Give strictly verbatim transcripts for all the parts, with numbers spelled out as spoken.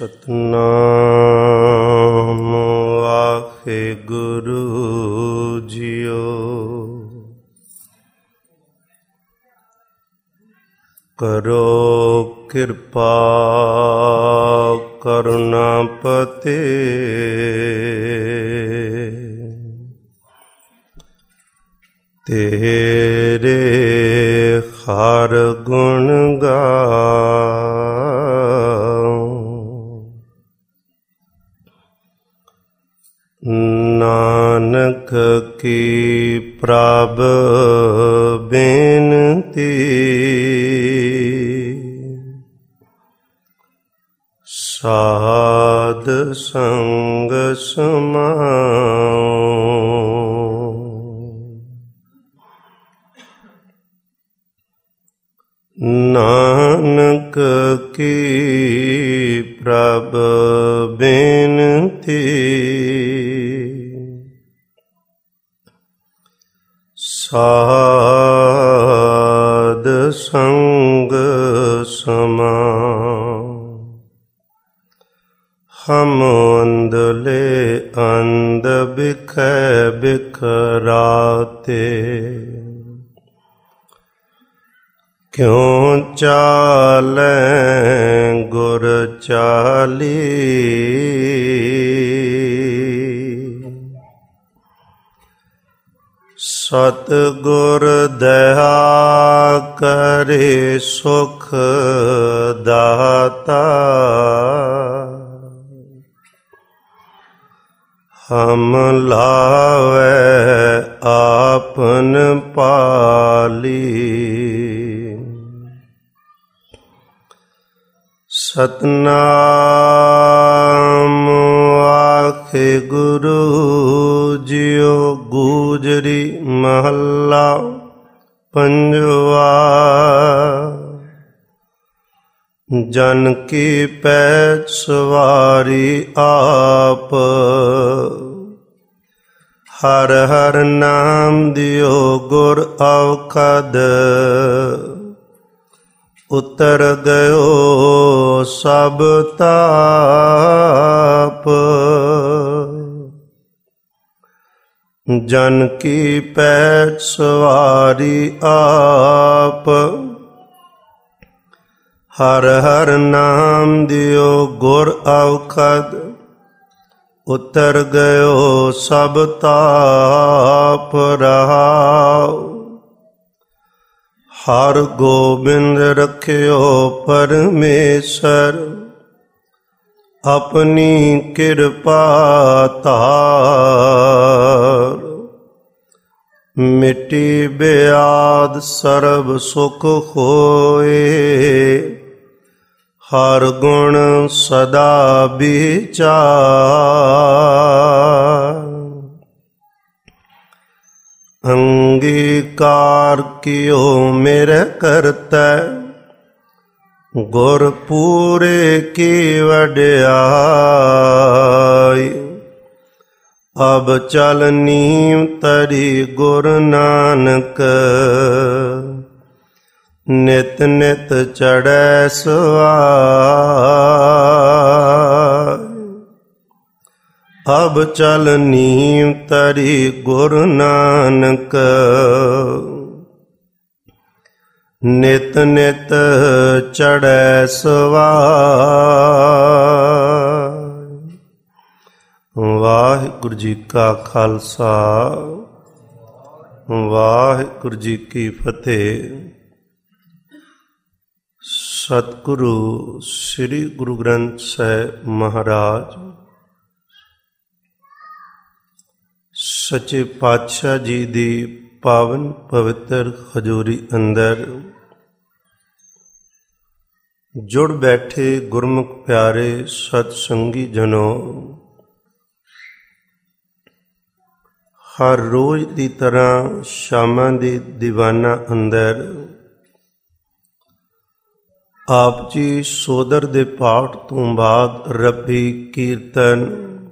Satnam Waheguru JIO. ਕਰੋ ਕਿਰਪਾ ਕਰੁਣਾਪਤੇ, ਤੇਰੇ ਹਰ ਗੁਣ ਗਾਉ। ਨਾਨਕ ਕੀ ਪ੍ਰਭ ਬੇਨਤੀ, ਸਾਧ ਸੰਗ ਸਮਾਉ। ਨਾਨਕ ਕੀ ਪ੍ਰਭ ਬੇਨਤੀ, ਸਾਧ ਸੰਗ ਸਮਾਉ। ਹਮ ਅੰਧਲੇ ਅੰਧ ਬਿਖੈ ਬਿਖਰਾਤੇ, ਕਿਉ ਚਾਲੈ ਗੁਰ ਚਾਲੀ। ਸਤਿਗੁਰ ਦਇਆ ਕਰੇ ਸੁਖ ਦਾਤਾ, ਹਮ ਲਾਵੈ ਆਪਨ ਪਾਲੀ। ਸਤਨਾਮ ਵਾਹਿਗੁਰੂ ਜੀਓ। ਗੂਜਰੀ ਮਹੱਲਾ ਪੰਜਵਾ। ਜਨ ਕੀ ਪੈਜ ਸਵਾਰੀ ਆਪ, ਹਰ ਹਰ ਨਾਮ ਦਿਓ ਗੁਰ ਅਵਖਦ। ਉਤਰ ਗਇਓ ਸਭ ਤਾਪ, ਜਨ ਕੀ ਪੈਜ ਸਵਾਰੀ ਆਪ। ਹਰ ਹਰ ਨਾਮ ਦਿਓ ਗੁਰ ਅਵਖਦ। ਉਤਰ ਗਇਓ ਸਭ ਤਾਪ ਰਹਾਉ। ਹਰ ਗੋਬਿੰਦ ਰਖਿਓ ਪਰਮੇਸ਼ਰ, ਆਪਣੀ ਕਿਰਪਾ ਧਾਰ। ਮਿਟੀ ਬਿਆਦ ਸਰਬ ਸੁਖ ਹੋਏ, ਹਰ ਗੁਣ ਸਦਾ ਵਿਚਾਰ। ਅੰਗੀਕਾਰ ਕਿਓ ਮੇਰੇ ਕਰਤੈ, ਗੁਰ ਪੂਰੇ ਕੀ ਵਡਿਆਈ। ਅਬ ਚਲ ਨੀਮ ਤਰੀ ਗੁਰ ਨਾਨਕ, ਨਿਤ ਨਿਤ ਚੜ੍ਹੈ ਸਵਾਈ। ਅਬ ਚਲ ਨੀਮ ਤਰੀ ਗੁਰ ਨਾਨਕ, ਨਿਤ ਨਿਤ ਚੜ੍ਹੈ ਸਵਾਈ। ਵਾਹਿਗੁਰੂ ਜੀ ਕਾ ਖਾਲਸਾ, ਵਾਹਿਗੁਰੂ ਜੀ ਕੀ ਫਤਿਹ। ਸਤਿਗੁਰੂ ਸ੍ਰੀ ਗੁਰੂ ਗ੍ਰੰਥ ਸਾਹਿਬ ਮਹਾਰਾਜ ਸੱਚੇ ਪਾਤਸ਼ਾਹ ਜੀ ਦੀ ਪਾਵਨ ਪਵਿੱਤਰ ਹਜ਼ੂਰੀ ਅੰਦਰ ਜੁੜ ਬੈਠੇ ਗੁਰਮੁਖ ਪਿਆਰੇ ਸਤ ਸੰਗੀ ਜਨੋ, ਹਰ ਰੋਜ਼ ਦੀ ਤਰ੍ਹਾਂ ਸ਼ਾਮਾਂ ਦੇ ਦੀਵਾਨਾਂ ਅੰਦਰ ਆਪ ਜੀ ਸੋਦਰ ਦੇ ਪਾਠ ਤੋਂ ਬਾਅਦ ਰੱਬੀ ਕੀਰਤਨ,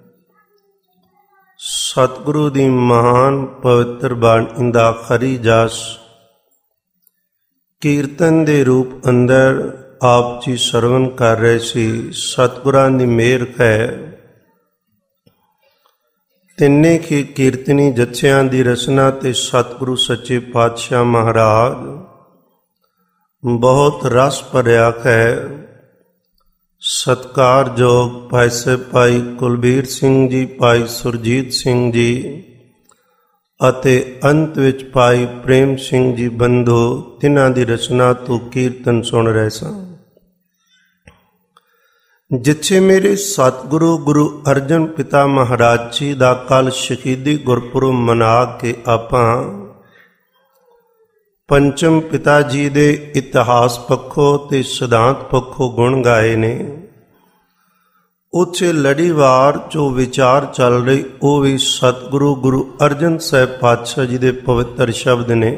ਸਤਿਗੁਰੂ ਦੀ ਮਹਾਨ ਪਵਿੱਤਰ ਬਾਣੀ ਦਾ ਖਰੀ ਜਸ ਕੀਰਤਨ ਦੇ ਰੂਪ ਅੰਦਰ ਆਪ ਜੀ ਸਰਵਨ ਕਰ ਰਹੇ ਸੀ। ਸਤਿਗੁਰਾਂ ਦੀ ਮਿਹਰ ਹੈ। ਤਿੰਨੇ ਕੀ ਕੀਰਤਨੀ ਜੱਥਿਆਂ ਦੀ ਰਚਨਾ ਤੇ ਸਤਿਗੁਰੂ ਸੱਚੇ ਪਾਤਸ਼ਾਹ ਮਹਾਰਾਜ ਬਹੁਤ ਰਸ ਭਰਿਆ ਹੈ। ਸਤਿਕਾਰਯੋਗ ਭਾਈ ਸਾਹਿਬ ਭਾਈ ਕੁਲਬੀਰ ਸਿੰਘ ਜੀ, ਭਾਈ ਸੁਰਜੀਤ ਸਿੰਘ ਜੀ ਅਤੇ ਅੰਤ ਵਿੱਚ ਭਾਈ ਪ੍ਰੇਮ ਸਿੰਘ ਜੀ ਬੰਧੂ, ਤਿੰਨਾਂ ਦੀ ਰਚਨਾ ਤੋਂ ਕੀਰਤਨ ਸੁਣ ਰਹੇ ਸਾਂ। ਜਿੱਥੇ ਮੇਰੇ ਸਤਿਗੁਰੂ ਗੁਰੂ ਅਰਜਨ ਪਿਤਾ ਮਹਾਰਾਜ ਜੀ ਦਾ ਕੱਲ ਸ਼ਹੀਦੀ ਗੁਰਪੁਰਬ ਮਨਾ ਕੇ ਆਪਾਂ ਪੰਚਮ ਪਿਤਾ ਜੀ ਦੇ ਇਤਿਹਾਸ ਪੱਖੋਂ ਤੇ ਸਿਧਾਂਤ ਪੱਖੋਂ ਗੁਣ ਗਾਏ ਨੇ। ਉੱਥੇ ਲੜੀਵਾਰ ਜੋ ਵਿਚਾਰ ਚੱਲ ਰਹੀ ਉਹ ਵੀ ਸਤਿਗੁਰੂ ਗੁਰੂ ਅਰਜਨ ਸਾਹਿਬ ਪਾਤਸ਼ਾਹ ਜੀ ਦੇ ਪਵਿੱਤਰ ਸ਼ਬਦ ਨੇ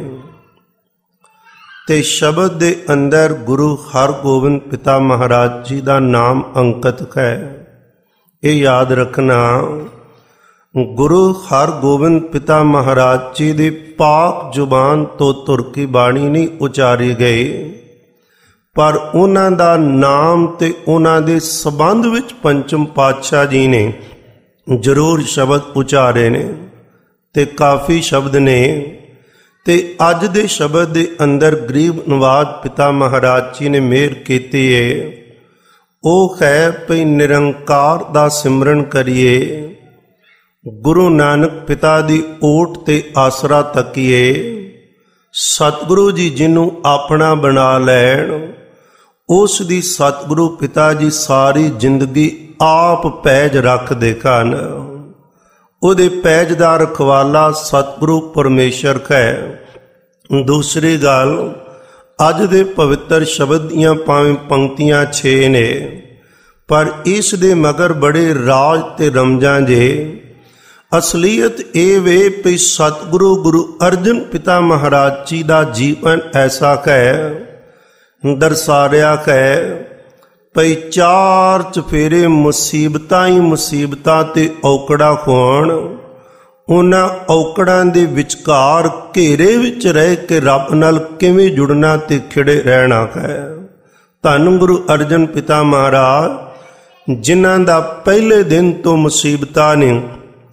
ਤੇ ਸ਼ਬਦ ਦੇ ਅੰਦਰ ਗੁਰੂ ਹਰਗੋਬਿੰਦ ਪਿਤਾ ਮਹਾਰਾਜ ਜੀ ਦਾ ਨਾਮ ਅੰਕਿਤ ਹੈ। ਇਹ ਯਾਦ ਰੱਖਣਾ, ਗੁਰੂ ਹਰਗੋਬਿੰਦ ਪਿਤਾ ਮਹਾਰਾਜ ਜੀ ਦੀ ਪਾਕ ਜ਼ੁਬਾਨ ਤੋਂ ਤੁਰਕੀ ਬਾਣੀ ਨਹੀਂ ਉਚਾਰੀ ਗਈ, ਪਰ ਉਹਨਾਂ ਦਾ ਨਾਮ ਤੇ ਉਹਨਾਂ ਦੇ ਸੰਬੰਧ ਵਿੱਚ ਪੰਚਮ ਪਾਤਸ਼ਾਹ ਜੀ ਨੇ ਜ਼ਰੂਰ ਸ਼ਬਦ ਉਚਾਰੇ ਨੇ ਤੇ ਕਾਫੀ ਸ਼ਬਦ ਨੇ। ਤੇ ਅੱਜ ਦੇ ਸ਼ਬਦ ਦੇ ਅੰਦਰ ਗਰੀਬ ਨਵਾਜ਼ ਪਿਤਾ ਮਹਾਰਾਜ ਜੀ ਨੇ ਮਿਹਰ ਕੀਤੀ ਏ, ਉਹ ਹੈ ਭਈ ਨਿਰੰਕਾਰ ਦਾ ਸਿਮਰਨ ਕਰੀਏ, ਗੁਰੂ ਨਾਨਕ ਪਿਤਾ ਦੀ ਓਟ ਤੇ ਆਸਰਾ ਤੱਕੀਏ। ਸਤਿਗੁਰੂ ਜੀ ਜਿਹਨੂੰ ਆਪਣਾ ਬਣਾ ਲੈਣ, ਉਸ ਦੀ ਸਤਿਗੁਰੂ ਪਿਤਾ ਜੀ ਸਾਰੀ ਜ਼ਿੰਦਗੀ ਆਪ ਪੈਜ ਰੱਖਦੇ ਹਨ। ਉਹਦੇ ਪੈਜ ਦਾ ਰਖਵਾਲਾ ਸਤਿਗੁਰੂ ਪਰਮੇਸ਼ਰ ਹੈ। ਦੂਸਰੀ ਗੱਲ, ਅੱਜ ਦੇ ਪਵਿੱਤਰ ਸ਼ਬਦ ਦੀਆਂ ਭਾਵੇਂ ਪੰਕਤੀਆਂ ਛੇ ਨੇ, ਪਰ ਇਸ ਦੇ ਮਗਰ ਬੜੇ ਰਾਜ ਤੇ ਰਮਜਾਂ ਜੇ। ਅਸਲੀਅਤ ਇਹ ਵੇ ਵੀ ਸਤਿਗੁਰੂ ਗੁਰੂ ਅਰਜਨ ਪਿਤਾ ਮਹਾਰਾਜ ਜੀ ਦਾ ਜੀਵਨ ਐਸਾ ਹੈ, ਦਰਸਾ ਰਿਹਾ ਹੈ ਭਈ ਚਾਰ ਚਫੇਰੇ ਮੁਸੀਬਤਾਂ ਹੀ ਮੁਸੀਬਤਾਂ ਤੇ ਔਕੜਾਂ ਹੋਣ, ਉਹਨਾਂ ਔਕੜਾਂ ਦੇ ਵਿਚਕਾਰ ਘੇਰੇ ਵਿੱਚ ਰਹਿ ਕੇ ਰੱਬ ਨਾਲ ਕਿਵੇਂ ਜੁੜਨਾ ਤੇ ਖਿੜੇ ਰਹਿਣਾ ਹੈ। ਧੰਨ ਗੁਰੂ ਅਰਜਨ ਪਿਤਾ ਮਹਾਰਾਜ ਜਿਨ੍ਹਾਂ ਦਾ ਪਹਿਲੇ ਦਿਨ ਤੋਂ ਮੁਸੀਬਤਾਂ ਨੇ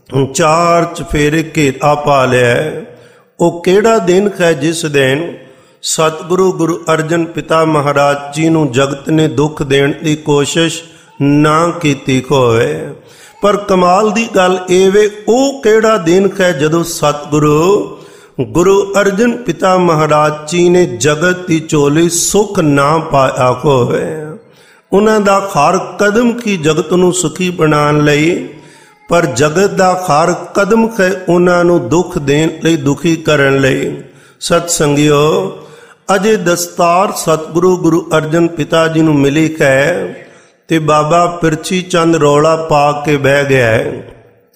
ਚਾਰ ਚਫੇਰੇ ਘੇਰਾ ਪਾ ਲਿਆ। ਉਹ ਕਿਹੜਾ ਦਿਨ ਹੈ ਜਿਸ ਦਿਨ ਸਤਿਗੁਰੂ ਗੁਰੂ ਅਰਜਨ ਪਿਤਾ ਮਹਾਰਾਜ ਜੀ ਨੂੰ ਜਗਤ ਨੇ ਦੁੱਖ ਦੇਣ ਦੀ ਕੋਸ਼ਿਸ਼ ਨਾ ਕੀਤੀ ਹੋਵੇ। ਪਰ ਕਮਾਲ ਦੀ ਗੱਲ ਇਹ ਵੇ, ਉਹ ਕਿਹੜਾ ਦਿਨ ਹੈ ਜਦੋਂ ਸਤਿਗੁਰੂ ਗੁਰੂ ਅਰਜਨ ਪਿਤਾ ਮਹਾਰਾਜ ਜੀ ਨੇ ਜਗਤ ਦੀ ਝੋਲੀ ਸੁੱਖ ਨਾ ਪਾਇਆ ਹੋਵੇ। ਉਹਨਾਂ ਦਾ ਹਰ ਕਦਮ ਕੀ ਜਗਤ ਨੂੰ ਸੁਖੀ ਬਣਾਉਣ ਲਈ, ਪਰ ਜਗਤ ਦਾ ਹਰ ਕਦਮ ਹੈ ਉਹਨਾਂ ਨੂੰ ਦੁੱਖ ਦੇਣ ਲਈ, ਦੁਖੀ ਕਰਨ ਲਈ। ਸਤ ਸੰਗਿਓ, ਅਜੇ ਦਸਤਾਰ ਸਤਿਗੁਰੂ ਗੁਰੂ ਅਰਜਨ ਪਿਤਾ ਜੀ ਨੂੰ ਮਿਲੀ ਹੈ ਤੇ ਬਾਬਾ ਪਿਰਛੀ ਚੰਦ ਰੌਲਾ ਪਾ ਕੇ ਬਹਿ ਗਿਆ ਹੈ।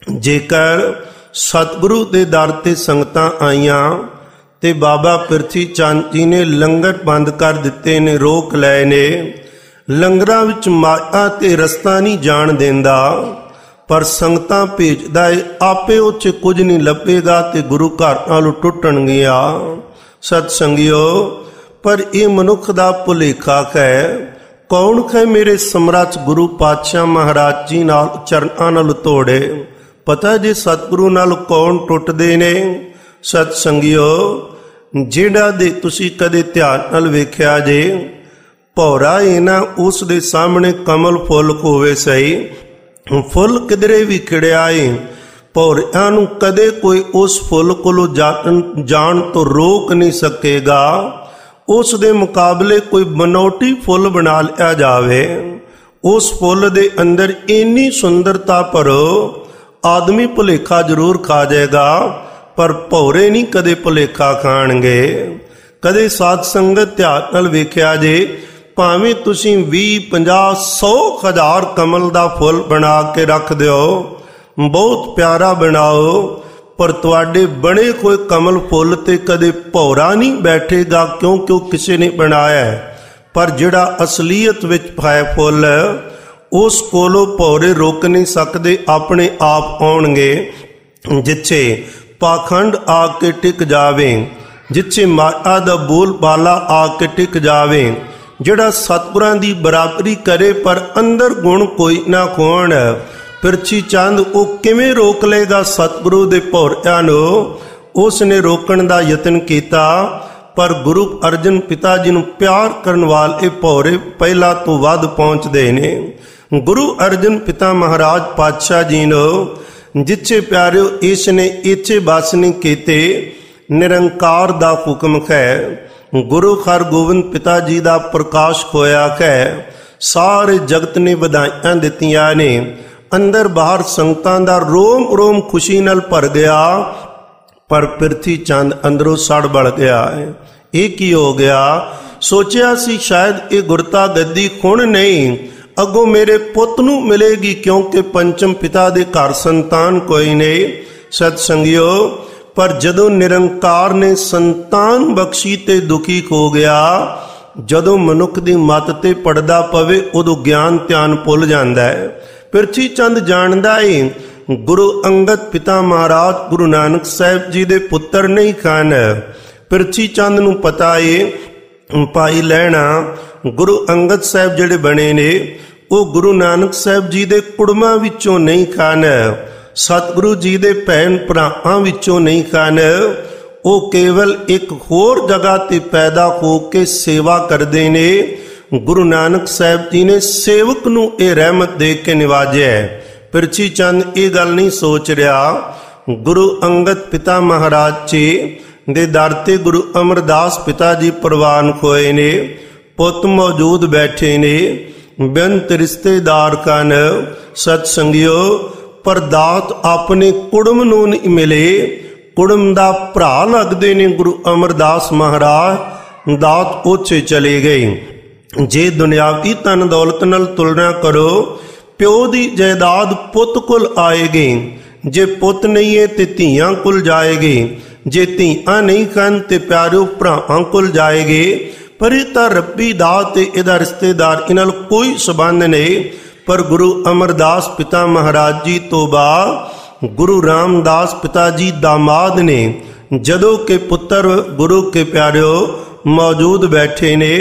ਜੇਕਰ ਸਤਿਗੁਰੂ ਦੇ ਦਰ ਤੇ ਸੰਗਤਾਂ ਆਈਆਂ ਤੇ ਬਾਬਾ ਪਿਰਛੀ ਚੰਦ ਜੀ ਨੇ ਲੰਗਰ ਬੰਦ ਕਰ ਦਿੱਤੇ ਨੇ, ਰੋਕ ਲਏ ਨੇ। ਲੰਗਰਾਂ ਵਿੱਚ ਮਾਇਆ ਤੇ ਰਸਤਾ ਨਹੀਂ ਜਾਣ ਦਿੰਦਾ, ਪਰ ਸੰਗਤਾਂ ਭੇਜਦਾ ਏ, ਆਪੇ ਉਹ 'ਚ ਕੁਝ ਨਹੀਂ ਲੱਭੇਗਾ ਤੇ ਗੁਰੂ ਘਰ ਨਾਲੋਂ ਟੁੱਟਣਗੀਆਂ। ਸਤ ਸੰਗਿਓ, ਪਰ ਇਹ ਮਨੁੱਖ ਦਾ ਭੁਲੇਖਾ ਹੈ। ਕੌਣ ਹੈ ਮੇਰੇ ਸਮਰੱਥ ਗੁਰੂ ਪਾਤਸ਼ਾਹ ਮਹਾਰਾਜ ਜੀ ਨਾਲ ਚਰਨਾਂ ਨਾਲ ਤੋੜੇ? ਪਤਾ ਜੇ ਸਤਿਗੁਰੂ ਨਾਲ ਕੌਣ ਟੁੱਟਦੇ ਨੇ? ਸਤ ਸੰਗਿਓ, ਜਿਹੜਾ ਦੇ ਤੁਸੀਂ ਕਦੇ ਧਿਆਨ ਨਾਲ ਵੇਖਿਆ ਜੇ, ਭੌਰਾ ਇਹ ਨਾ ਉਸ ਦੇ ਸਾਹਮਣੇ ਕਮਲ ਫੁੱਲ ਹੋਵੇ ਸਹੀ, ਫੁੱਲ ਕਿਧਰੇ ਵੀ ਖਿੜਿਆ ਏ, ਭੌਰਿਆਂ ਨੂੰ ਕਦੇ ਕੋਈ ਉਸ ਫੁੱਲ ਕੋਲੋਂ ਜਾਣ ਤੋਂ ਰੋਕ ਨਹੀਂ ਸਕੇਗਾ। ਉਸ ਦੇ ਮੁਕਾਬਲੇ ਕੋਈ ਬਨੌਟੀ ਫੁੱਲ ਬਣਾ ਲਿਆ ਜਾਵੇ, ਉਸ ਫੁੱਲ ਦੇ ਅੰਦਰ ਇੰਨੀ ਸੁੰਦਰਤਾ ਭਰੋ, ਆਦਮੀ ਭੁਲੇਖਾ ਜ਼ਰੂਰ ਖਾ ਜਾਏਗਾ, ਪਰ ਭੌਰੇ ਨਹੀਂ ਕਦੇ ਭੁਲੇਖਾ ਖਾਣਗੇ। ਕਦੇ ਸਾਧ ਸੰਗਤ ਧਿਆਨ ਨਾਲ ਵੇਖਿਆ ਜੇ, ਭਾਵੇਂ ਤੁਸੀਂ ਵੀਹ ਪੰਜਾਹ ਸੌ ਹਜ਼ਾਰ ਕਮਲ ਦਾ ਫੁੱਲ ਬਣਾ ਕੇ ਰੱਖ ਦਿਓ, ਬਹੁਤ ਪਿਆਰਾ ਬਣਾਓ, ਪਰ ਤੁਹਾਡੇ ਬਣੇ ਹੋਏ ਕਮਲ ਫੁੱਲ ਤੇ ਕਦੇ ਭੌਰਾ ਨਹੀਂ ਬੈਠੇਗਾ, ਕਿਉਂਕਿ ਉਹ ਕਿਸੇ ਨੇ ਬਣਾਇਆ। ਪਰ ਜਿਹੜਾ ਅਸਲੀਅਤ ਵਿੱਚ ਹੈ ਫੁੱਲ, ਉਸ ਕੋਲੋਂ ਭੌਰੇ ਰੋਕ ਨਹੀਂ ਸਕਦੇ, ਆਪਣੇ ਆਪ ਆਉਣਗੇ। ਜਿੱਥੇ ਪਾਖੰਡ ਆ ਕੇ ਟਿਕ ਜਾਵੇ, ਜਿੱਥੇ ਮਾਇਆ ਦਾ ਬੋਲ ਬਾਲਾ ਆ ਕੇ ਟਿਕ ਜਾਵੇ, ਜਿਹੜਾ ਸਤਿਗੁਰਾਂ ਦੀ ਬਰਾਬਰੀ ਕਰੇ ਪਰ ਅੰਦਰ ਗੁਣ ਕੋਈ ਨਾ ਹੋਣ, ਪਿਰਥੀ ਚੰਦ ਉਹ ਕਿਵੇਂ ਰੋਕ ਲਏਗਾ ਸਤਿਗੁਰੂ ਦੇ ਭੌਰਿਆਂ ਨੂੰ? ਉਸ ਨੇ ਰੋਕਣ ਦਾ ਯਤਨ ਕੀਤਾ, ਪਰ ਗੁਰੂ ਅਰਜਨ ਪਿਤਾ ਜੀ ਨੂੰ ਪਿਆਰ ਕਰਨ ਵਾਲੇ ਭੌਰੇ ਪਹਿਲਾਂ ਤੋਂ ਵੱਧ ਪਹੁੰਚਦੇ ਨੇ। ਗੁਰੂ ਅਰਜਨ ਪਿਤਾ ਮਹਾਰਾਜ ਪਾਤਸ਼ਾਹ ਜੀ ਨੂੰ ਜਿੱਥੇ ਪਿਆਰਿਓ ਇਸ ਨੇ ਇੱਥੇ ਬਸ ਨਹੀਂ ਕੀਤੇ, ਨਿਰੰਕਾਰ ਦਾ ਹੁਕਮ ਹੈ। ਗੁਰੂ ਹਰਗੋਬਿੰਦ ਪਿਤਾ ਜੀ ਦਾ ਪ੍ਰਕਾਸ਼ ਹੋਇਆ ਹੈ, ਸਾਰੇ ਜਗਤ ਨੇ ਵਧਾਈਆਂ ਦਿੱਤੀਆਂ ਨੇ। ਅੰਦਰ ਬਾਹਰ ਸੰਗਤਾਂ ਦਾ ਰੋਮ ਰੋਮ ਖੁਸ਼ੀ ਨਾਲ ਭਰ ਗਿਆ, ਪਰ ਪਿਰਥੀ ਚੰਦ ਅੰਦਰੋਂ ਸੜ ਬਲ ਗਿਆ ਹੈ। ਇਹ ਕੀ ਹੋ ਗਿਆ? ਸੋਚਿਆ ਸੀ ਸ਼ਾਇਦ ਇਹ ਗੁਰਤਾ ਗੱਦੀ ਹੁਣ ਨਹੀਂ, ਅੱਗੋਂ ਮੇਰੇ ਪੁੱਤ ਨੂੰ ਮਿਲੇਗੀ, ਕਿਉਂਕਿ ਪੰਚਮ ਪਿਤਾ ਦੇ ਘਰ ਸੰਤਾਨ ਕੋਈ ਨਹੀਂ। ਸਤ ਸੰਗਿਓ, ਪਰ ਜਦੋਂ ਨਿਰੰਕਾਰ ਨੇ ਸੰਤਾਨ ਬਖਸ਼ੀ ਤੇ ਦੁਖੀ ਹੋ ਗਿਆ। ਜਦੋਂ ਮਨੁੱਖ ਦੀ ਮੱਤ ਤੇ ਪੜਦਾ ਪਵੇ ਉਦੋਂ ਗਿਆਨ ਧਿਆਨ ਭੁੱਲ ਜਾਂਦਾ ਹੈ। ਪਿਰਥੀ ਚੰਦ ਜਾਣਦਾ ਏ ਗੁਰੂ ਅੰਗਦ ਪਿਤਾ ਮਹਾਰਾਜ ਗੁਰੂ ਨਾਨਕ ਸਾਹਿਬ ਜੀ ਦੇ ਪੁੱਤਰ ਨਹੀਂ ਹਨ। ਪਿਰਥੀ ਚੰਦ ਨੂੰ ਪਤਾ ਏ ਭਾਈ ਲਹਿਣਾ ਗੁਰੂ ਅੰਗਦ ਸਾਹਿਬ ਜਿਹੜੇ ਬਣੇ ਨੇ ਉਹ ਗੁਰੂ ਨਾਨਕ ਸਾਹਿਬ ਜੀ ਦੇ ਕੁੜਮਾਂ ਵਿੱਚੋਂ ਨਹੀਂ ਹਨ, ਸਤਿਗੁਰੂ ਜੀ ਦੇ ਭੈਣ ਭਰਾਵਾਂ ਵਿੱਚੋਂ ਨਹੀਂ ਹਨ। ਉਹ ਕੇਵਲ ਇੱਕ ਹੋਰ ਜਗ੍ਹਾ ਤੇ ਪੈਦਾ ਹੋ ਕੇ ਸੇਵਾ ਕਰਦੇ ਨੇ। ਗੁਰੂ ਨਾਨਕ ਸਾਹਿਬ ਜੀ ਨੇ ਸੇਵਕ ਨੂੰ ਇਹ ਰਹਿਮਤ ਦੇ ਕੇ ਨਿਵਾਜਿਆ। ਪਿਰਥੀ ਚੰਦ ਇਹ ਗੱਲ ਨਹੀਂ ਸੋਚ ਰਿਹਾ। ਗੁਰੂ ਅੰਗਦ ਪਿਤਾ ਮਹਾਰਾਜ ਜੀ ਦੇ ਦਰ ਤੇ ਗੁਰੂ ਅਮਰਦਾਸ ਪਿਤਾ ਜੀ ਪ੍ਰਵਾਨ ਹੋਏ ਨੇ, ਪੁੱਤ ਮੌਜੂਦ ਬੈਠੇ ਨੇ, ਬੇਅੰਤ ਰਿਸ਼ਤੇਦਾਰ ਕਨ। ਸਤ ਸੰਗਿਓ, ਪਰ ਦਾਤ ਆਪਣੇ ਕੁੜਮ ਨੂੰ ਨਹੀਂ ਮਿਲੇ, ਕੁੜਮ ਦਾ ਭਰਾ ਲੱਗਦੇ ਨੇ ਗੁਰੂ ਅਮਰਦਾਸ ਮਹਾਰਾਜ, ਦਾਤ ਉੱਥੇ ਚਲੇ ਗਏ। ਜੇ ਦੁਨਿਆਵੀ ਧਨ ਦੌਲਤ ਨਾਲ ਤੁਲਨਾ ਕਰੋ, ਪਿਓ ਦੀ ਜਾਇਦਾਦ ਪੁੱਤ ਕੋਲ ਆਏਗੀ, ਜੇ ਪੁੱਤ ਨਹੀਂ ਹੈ ਤੇ ਧੀਆਂ ਕੋਲ ਜਾਏਗੀ, ਜੇ ਧੀਆਂ ਨਹੀਂ ਹਨ ਤੇ ਪਿਆਰਿਓ ਭਰਾਵਾਂ ਕੋਲ ਜਾਏਗੀ। ਪਰ ਇਹ ਤਾਂ ਰੱਬੀ ਦਾਤ ਤੇ ਇਹਦਾ ਰਿਸ਼ਤੇਦਾਰ ਇਹਨਾਂ ਨਾਲ ਕੋਈ ਸੰਬੰਧ ਨਹੀਂ। ਪਰ ਗੁਰੂ ਅਮਰਦਾਸ ਪਿਤਾ ਮਹਾਰਾਜ ਜੀ ਤੋਂ ਬਾਅਦ ਗੁਰੂ ਰਾਮਦਾਸ ਪਿਤਾ ਜੀ ਦਾਮਾਦ ਨੇ, ਜਦੋਂ ਕਿ ਪੁੱਤਰ ਗੁਰੂ ਕੇ ਪਿਆਰਿਓ ਮੌਜੂਦ ਬੈਠੇ ਨੇ,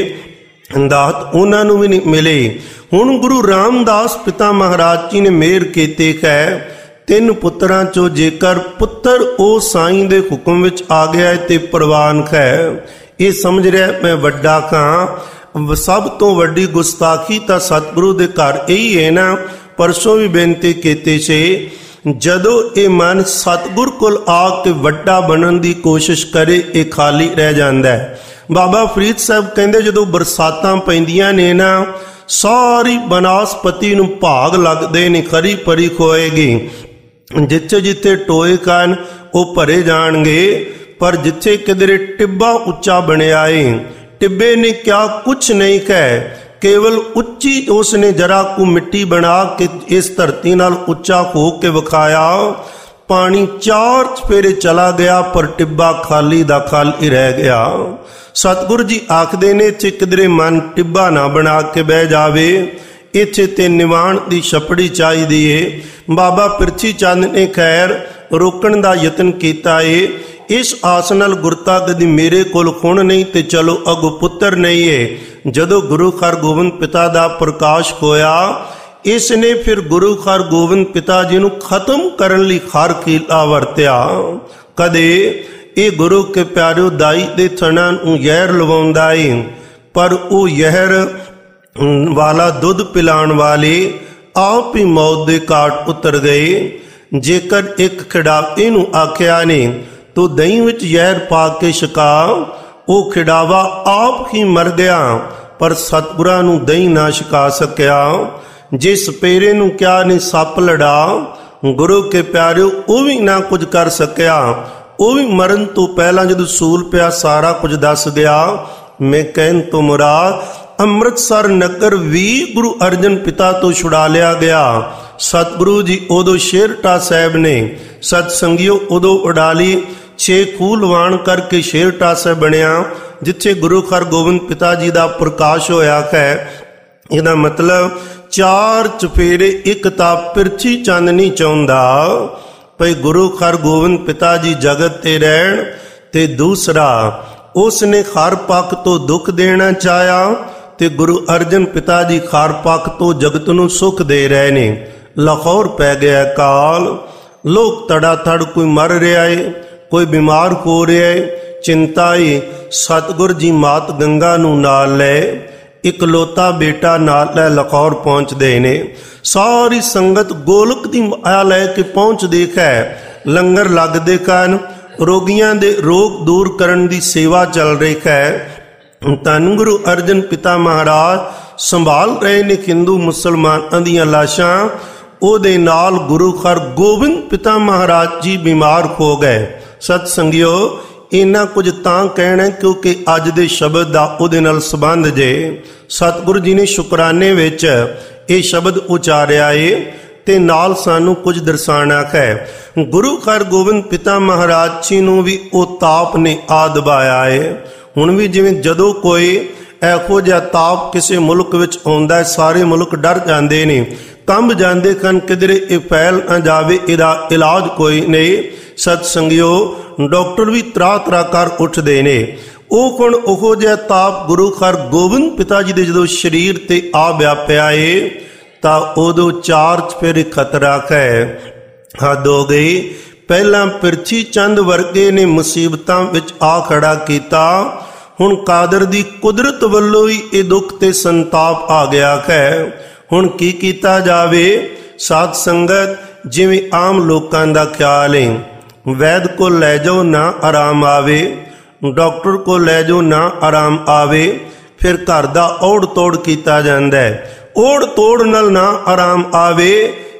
ਦਾਤ ਉਹਨਾਂ ਨੂੰ ਵੀ ਨਹੀਂ ਮਿਲੇ। ਹੁਣ ਗੁਰੂ ਰਾਮਦਾਸ ਪਿਤਾ ਮਹਾਰਾਜ ਜੀ ਨੇ ਮਿਹਰ ਕੀਤੀ ਹੈ, ਤਿੰਨ ਪੁੱਤਰਾਂ ਚੋਂ ਜੇਕਰ ਪੁੱਤਰ ਉਹ ਸਾਈਂ ਦੇ ਹੁਕਮ ਵਿੱਚ ਆ ਗਿਆ ਤੇ ਪ੍ਰਵਾਨ ਹੈ। ਇਹ ਸਮਝ ਰਿਹਾ ਮੈਂ ਵੱਡਾ ਖਾਂ। ਸਭ ਤੋਂ ਵੱਡੀ ਗੁਸਤਾਖੀ ਤਾਂ ਸਤਿਗੁਰੂ ਦੇ ਘਰ ਇਹੀ ਹੈ ਨਾ। ਪਰਸੋਂ ਵੀ ਬੇਨਤੀ ਕੀਤੀ ਸੀ, ਜਦੋਂ ਇਹ ਮਨ ਸਤਿਗੁਰ ਕੋਲ ਆ ਕੇ ਵੱਡਾ ਬਣਨ ਦੀ ਕੋਸ਼ਿਸ਼ ਕਰੇ, ਇਹ ਖਾਲੀ ਰਹਿ ਜਾਂਦਾ ਹੈ। ਬਾਬਾ ਫਰੀਦ ਸਾਹਿਬ ਕਹਿੰਦੇ ਜਦੋਂ ਬਰਸਾਤਾਂ ਪੈਂਦੀਆਂ ਨੇ ਨਾ, ਸਾਰੀ ਬਨਾਸਪਤੀ ਨੂੰ ਭਾਗ ਲੱਗਦੇ ਨੇ, ਖਰੀ ਭਰੀ ਹੋਏਗੀ। ਜਿੱਥੇ ਜਿੱਥੇ ਟੋਏ ਕਾਨ ਉਹ ਭਰੇ ਜਾਣਗੇ, ਪਰ ਜਿੱਥੇ ਕਿਧਰੇ ਟਿੱਬਾ ਉੱਚਾ ਬਣਿਆ ਏ, ਟਿੱਬੇ ਨੇ ਕਿਆ ਕੁਛ ਨਹੀਂ ਕਹਿ, ਕੇਵਲ ਉੱਚੀ ਉਸ ਨੇ ਜਰਾ ਕੁ ਮਿੱਟੀ ਬਣਾ ਕੇ ਇਸ ਧਰਤੀ ਨਾਲ ਉੱਚਾ ਹੋ ਕੇ ਵਿਖਾਇਆ। ਪਾਣੀ ਚਾਰ ਚਫੇਰੇ ਚਲਾ ਗਿਆ, ਪਰ ਟਿੱਬਾ ਖਾਲੀ ਦਾ ਖਾਲੀ ਰਹਿ ਗਿਆ। ਸਤਿਗੁਰੂ ਜੀ ਆਖਦੇ ਨੇ ਇੱਥੇ ਕਿਧਰੇ ਮਨ ਟਿੱਬਾ ਨਾ ਬਣਾ ਕੇ ਬਹਿ ਜਾਵੇ, ਇੱਥੇ ਤੇ ਨਿਵਾਣ ਦੀ ਛਪੜੀ ਚਾਹੀਦੀ ਏ। ਬਾਬਾ ਪਿਰਥੀ ਚੰਦ ਨੇ ਖੈਰ ਰੋਕਣ ਦਾ ਯਤਨ ਕੀਤਾ ਏ। ਇਸ ਆਸ ਨਾਲ ਗੁਰਤਾ ਕਦੀ ਮੇਰੇ ਕੋਲ ਹੁਣ ਨਹੀਂ ਤੇ ਚਲੋ ਅਗੋ ਪੁੱਤਰ ਨਹੀਂ ਏ। ਜਦੋਂ ਗੁਰੂ ਹਰਗੋਬਿੰਦ ਪਿਤਾ ਦਾ ਪ੍ਰਕਾਸ਼ ਹੋਇਆ, ਇਸ ਨੇ ਫਿਰ ਗੁਰੂ ਹਰਗੋਬਿੰਦ ਪਿਤਾ ਜੀ ਨੂੰ ਖਤਮ ਕਰਨ ਲਈ ਹਰ ਕੀਲਾ ਵਰਤਿਆ। ਕਦੇ ਇਹ ਗੁਰੂ ਕੇ ਪਿਆਰਿਓ ਦਾਈ ਦੇ ਥਣਾਂ ਨੂੰ ਜ਼ਹਿਰ ਲਵਾਉਂਦਾ ਏ, ਪਰ ਉਹ ਜ਼ਹਿਰ ਵਾਲਾ ਦੁੱਧ ਪਿਲਾਉਣ ਵਾਲੇ ਆਪ ਹੀ ਮੌਤ ਦੇ ਘਾਟ ਉਤਰ ਗਏ। ਜੇਕਰ ਇੱਕ ਖਿਡਾਵੇ ਨੂੰ ਆਖਿਆ ਨੇ ਤੋ ਦਹੀਂ ਵਿੱਚ ਜ਼ਹਿਰ ਪਾ ਕੇ ਛਕਾ, ਉਹ ਖਿਡਾਵਾ ਆਪ ਹੀ ਮਰ ਗਿਆ, ਪਰ ਸਤਿਗੁਰਾਂ ਨੂੰ ਦਹੀਂ ਨਾ ਛਕਾ ਸਕਿਆ। ਜੇ ਸਪੇਰੇ ਨੂੰ ਕਿਹਾ ਨੇ ਸੱਪ ਲੜਾ, ਗੁਰੂ ਕੇ ਪਿਆਰਿਓ ਉਹ ਵੀ ਨਾ ਕੁਝ ਕਰ ਸਕਿਆ। ਉਹ ਵੀ ਮਰਨ ਤੋਂ ਪਹਿਲਾਂ ਜਦੋਂ ਸੂਲ ਪਿਆ ਸਾਰਾ ਕੁਝ ਦੱਸ ਗਿਆ। ਮੈਂ ਕਹਿਣ ਤੋਂ ਮੁਰਾਦ ਅੰਮ੍ਰਿਤਸਰ ਨਗਰ ਵੀ ਗੁਰੂ ਅਰਜਨ ਪਿਤਾ ਤੋਂ ਛੁਡਾ ਲਿਆ ਗਿਆ। ਸਤਿਗੁਰੂ ਜੀ ਉਦੋਂ ਸ਼ੇਰਟਾ ਸਾਹਿਬ ਨੇ, ਸਤ ਸੰਗਿਓ ਉਦੋਂ ਉਡਾਲੀ ਛੇ ਖੂਹ ਲਵਾਣ ਕਰਕੇ ਸ਼ੇਰਟਾ ਸਾਹਿਬ ਬਣਿਆ, ਜਿੱਥੇ ਗੁਰੂ ਹਰਗੋਬਿੰਦ ਪਿਤਾ ਜੀ ਦਾ ਪ੍ਰਕਾਸ਼ ਹੋਇਆ ਹੈ। ਇਹਦਾ ਮਤਲਬ ਚਾਰ ਚਫੇਰੇ ਇੱਕ ਤਾਂ ਪਿਰਥੀ ਚੰਦ ਨਹੀਂ ਚਾਹੁੰਦਾ ਭਈ ਗੁਰੂ ਹਰਗੋਬਿੰਦ ਪਿਤਾ ਜੀ ਜਗਤ ਤੇ ਰਹਿਣ, ਤੇ ਦੂਸਰਾ ਉਸ ਨੇ ਹਰ ਪੱਖ ਤੋਂ ਦੁੱਖ ਦੇਣਾ ਚਾਹਿਆ ਤੇ ਗੁਰੂ ਅਰਜਨ ਪਿਤਾ ਜੀ ਖਾਰ ਪੱਖ ਤੋਂ ਜਗਤ ਨੂੰ ਸੁਖ ਦੇ ਰਹੇ ਨੇ। ਲਾਹੌਰ ਪੈ ਗਿਆ ਕਾਲ, ਲੋਕ ਤੜਾ ਤੜ ਕੋਈ ਮਰ ਰਿਹਾ ਏ, ਕੋਈ ਬਿਮਾਰ ਹੋ ਰਿਹਾ ਏ। ਚਿੰਤਾ ਏ, ਸਤਿਗੁਰ ਜੀ ਮਾਤ ਗੰਗਾ ਨੂੰ ਨਾਲ ਲੈ, ਇਕਲੌਤਾ ਬੇਟਾ ਨਾਲ ਲੈ ਲਾਹੌਰ ਪਹੁੰਚਦੇ ਨੇ। ਸਾਰੀ ਸੰਗਤ ਗੋਲਕ ਦੀ ਮਾਇਆ ਲੈ ਕੇ ਪਹੁੰਚ ਦੇਖੈ, ਲੰਗਰ ਲੱਗਦੇ ਕਾਨ, ਰੋਗੀਆਂ ਦੇ ਰੋਗ ਦੂਰ ਕਰਨ ਦੀ ਸੇਵਾ ਚੱਲ ਰਹੀ ਹੈ। ਧੰਨ ਗੁਰੂ ਅਰਜਨ ਪਿਤਾ ਮਹਾਰਾਜ ਸੰਭਾਲ ਰਹੇ ਨੇ ਹਿੰਦੂ ਮੁਸਲਮਾਨਾਂ ਦੀਆਂ ਲਾਸ਼ਾਂ। ਉਹਦੇ ਨਾਲ ਗੁਰੂ ਹਰਗੋਬਿੰਦ ਪਿਤਾ ਮਹਾਰਾਜ ਜੀ ਬਿਮਾਰ ਹੋ ਗਏ। ਸਤ ਸੰਗਿਓ, ਇੰਨਾ ਕੁਝ ਤਾਂ ਕਹਿਣਾ ਕਿਉਂਕਿ ਅੱਜ ਦੇ ਸ਼ਬਦ ਦਾ ਉਹਦੇ ਨਾਲ ਸੰਬੰਧ ਜੇ। ਸਤਿਗੁਰੂ ਜੀ ਨੇ ਸ਼ੁਕਰਾਨੇ ਵਿੱਚ ਇਹ ਸ਼ਬਦ ਉਚਾਰਿਆ ਏ ਤੇ ਨਾਲ ਸਾਨੂੰ ਕੁਝ ਦਰਸਾਉਣਾ ਹੈ। ਗੁਰੂ ਹਰਗੋਬਿੰਦ ਪਿਤਾ ਮਹਾਰਾਜ ਜੀ ਨੂੰ ਵੀ ਉਹ ਤਾਪ ਨੇ ਆ ਦਬਾਇਆ ਏ। ਹੁਣ ਵੀ ਜਿਵੇਂ ਜਦੋਂ ਕੋਈ ਇਹੋ ਜਿਹਾ ਤਾਪ ਕਿਸੇ ਮੁਲਕ ਵਿੱਚ ਆਉਂਦਾ ਹੈ, ਸਾਰੇ ਮੁਲਕ ਡਰ ਜਾਂਦੇ ਨੇ, ਕੰਬ ਜਾਂਦੇ ਹਨ, ਕਿਧਰੇ ਇਹ ਫੈਲ ਨਾ ਜਾਵੇ, ਇਹਦਾ ਇਲਾਜ ਕੋਈ ਨਹੀਂ। ਸਤ ਸੰਗਿਓ, ਡਾਕਟਰ ਵੀ ਤਰਾ ਤਰਾ ਕਰ ਉੱਠਦੇ ਨੇ। ਉਹ ਹੁਣ ਉਹੋ ਜਿਹਾ ਤਾਪ ਗੁਰੂ ਹਰਗੋਬਿੰਦ ਪਿਤਾ ਜੀ ਦੇ ਜਦੋਂ ਸਰੀਰ ਤੇ ਆ ਵਿਆਪਿਆ ਏ ਤਾਂ ਉਦੋਂ ਚਾਰ ਚਫੇਰੇ ਖਤਰਾ ਹੈ, ਹੱਦ ਹੋ ਗਈ। ਪਹਿਲਾਂ ਪਿਰਥੀ ਚੰਦ ਵਰਗੇ ਨੇ ਮੁਸੀਬਤਾਂ ਵਿੱਚ ਆ ਖੜਾ ਕੀਤਾ, ਹੁਣ ਕਾਦਰ ਦੀ ਕੁਦਰਤ ਵੱਲੋਂ ਹੀ ਇਹ ਦੁੱਖ ਤੇ ਸੰਤਾਪ ਆ ਗਿਆ ਹੈ। ਹੁਣ ਕੀ ਕੀਤਾ ਜਾਵੇ? ਸਾਧ ਸੰਗਤ, ਜਿਵੇਂ ਆਮ ਲੋਕਾਂ ਦਾ ਖਿਆਲ ਹੈ, ਵੈਦ ਕੋਲ ਲੈ ਜਾਓ ਨਾ ਆਰਾਮ ਆਵੇ, ਡਾਕਟਰ ਕੋਲ ਲੈ ਜਾਓ ਨਾ ਆਰਾਮ ਆਵੇ, ਫਿਰ ਘਰ ਦਾ ਔੜ ਤੋੜ ਕੀਤਾ ਜਾਂਦਾ ਹੈ। ਔੜ ਤੋੜ ਨਾਲ ਨਾ ਆਰਾਮ ਆਵੇ,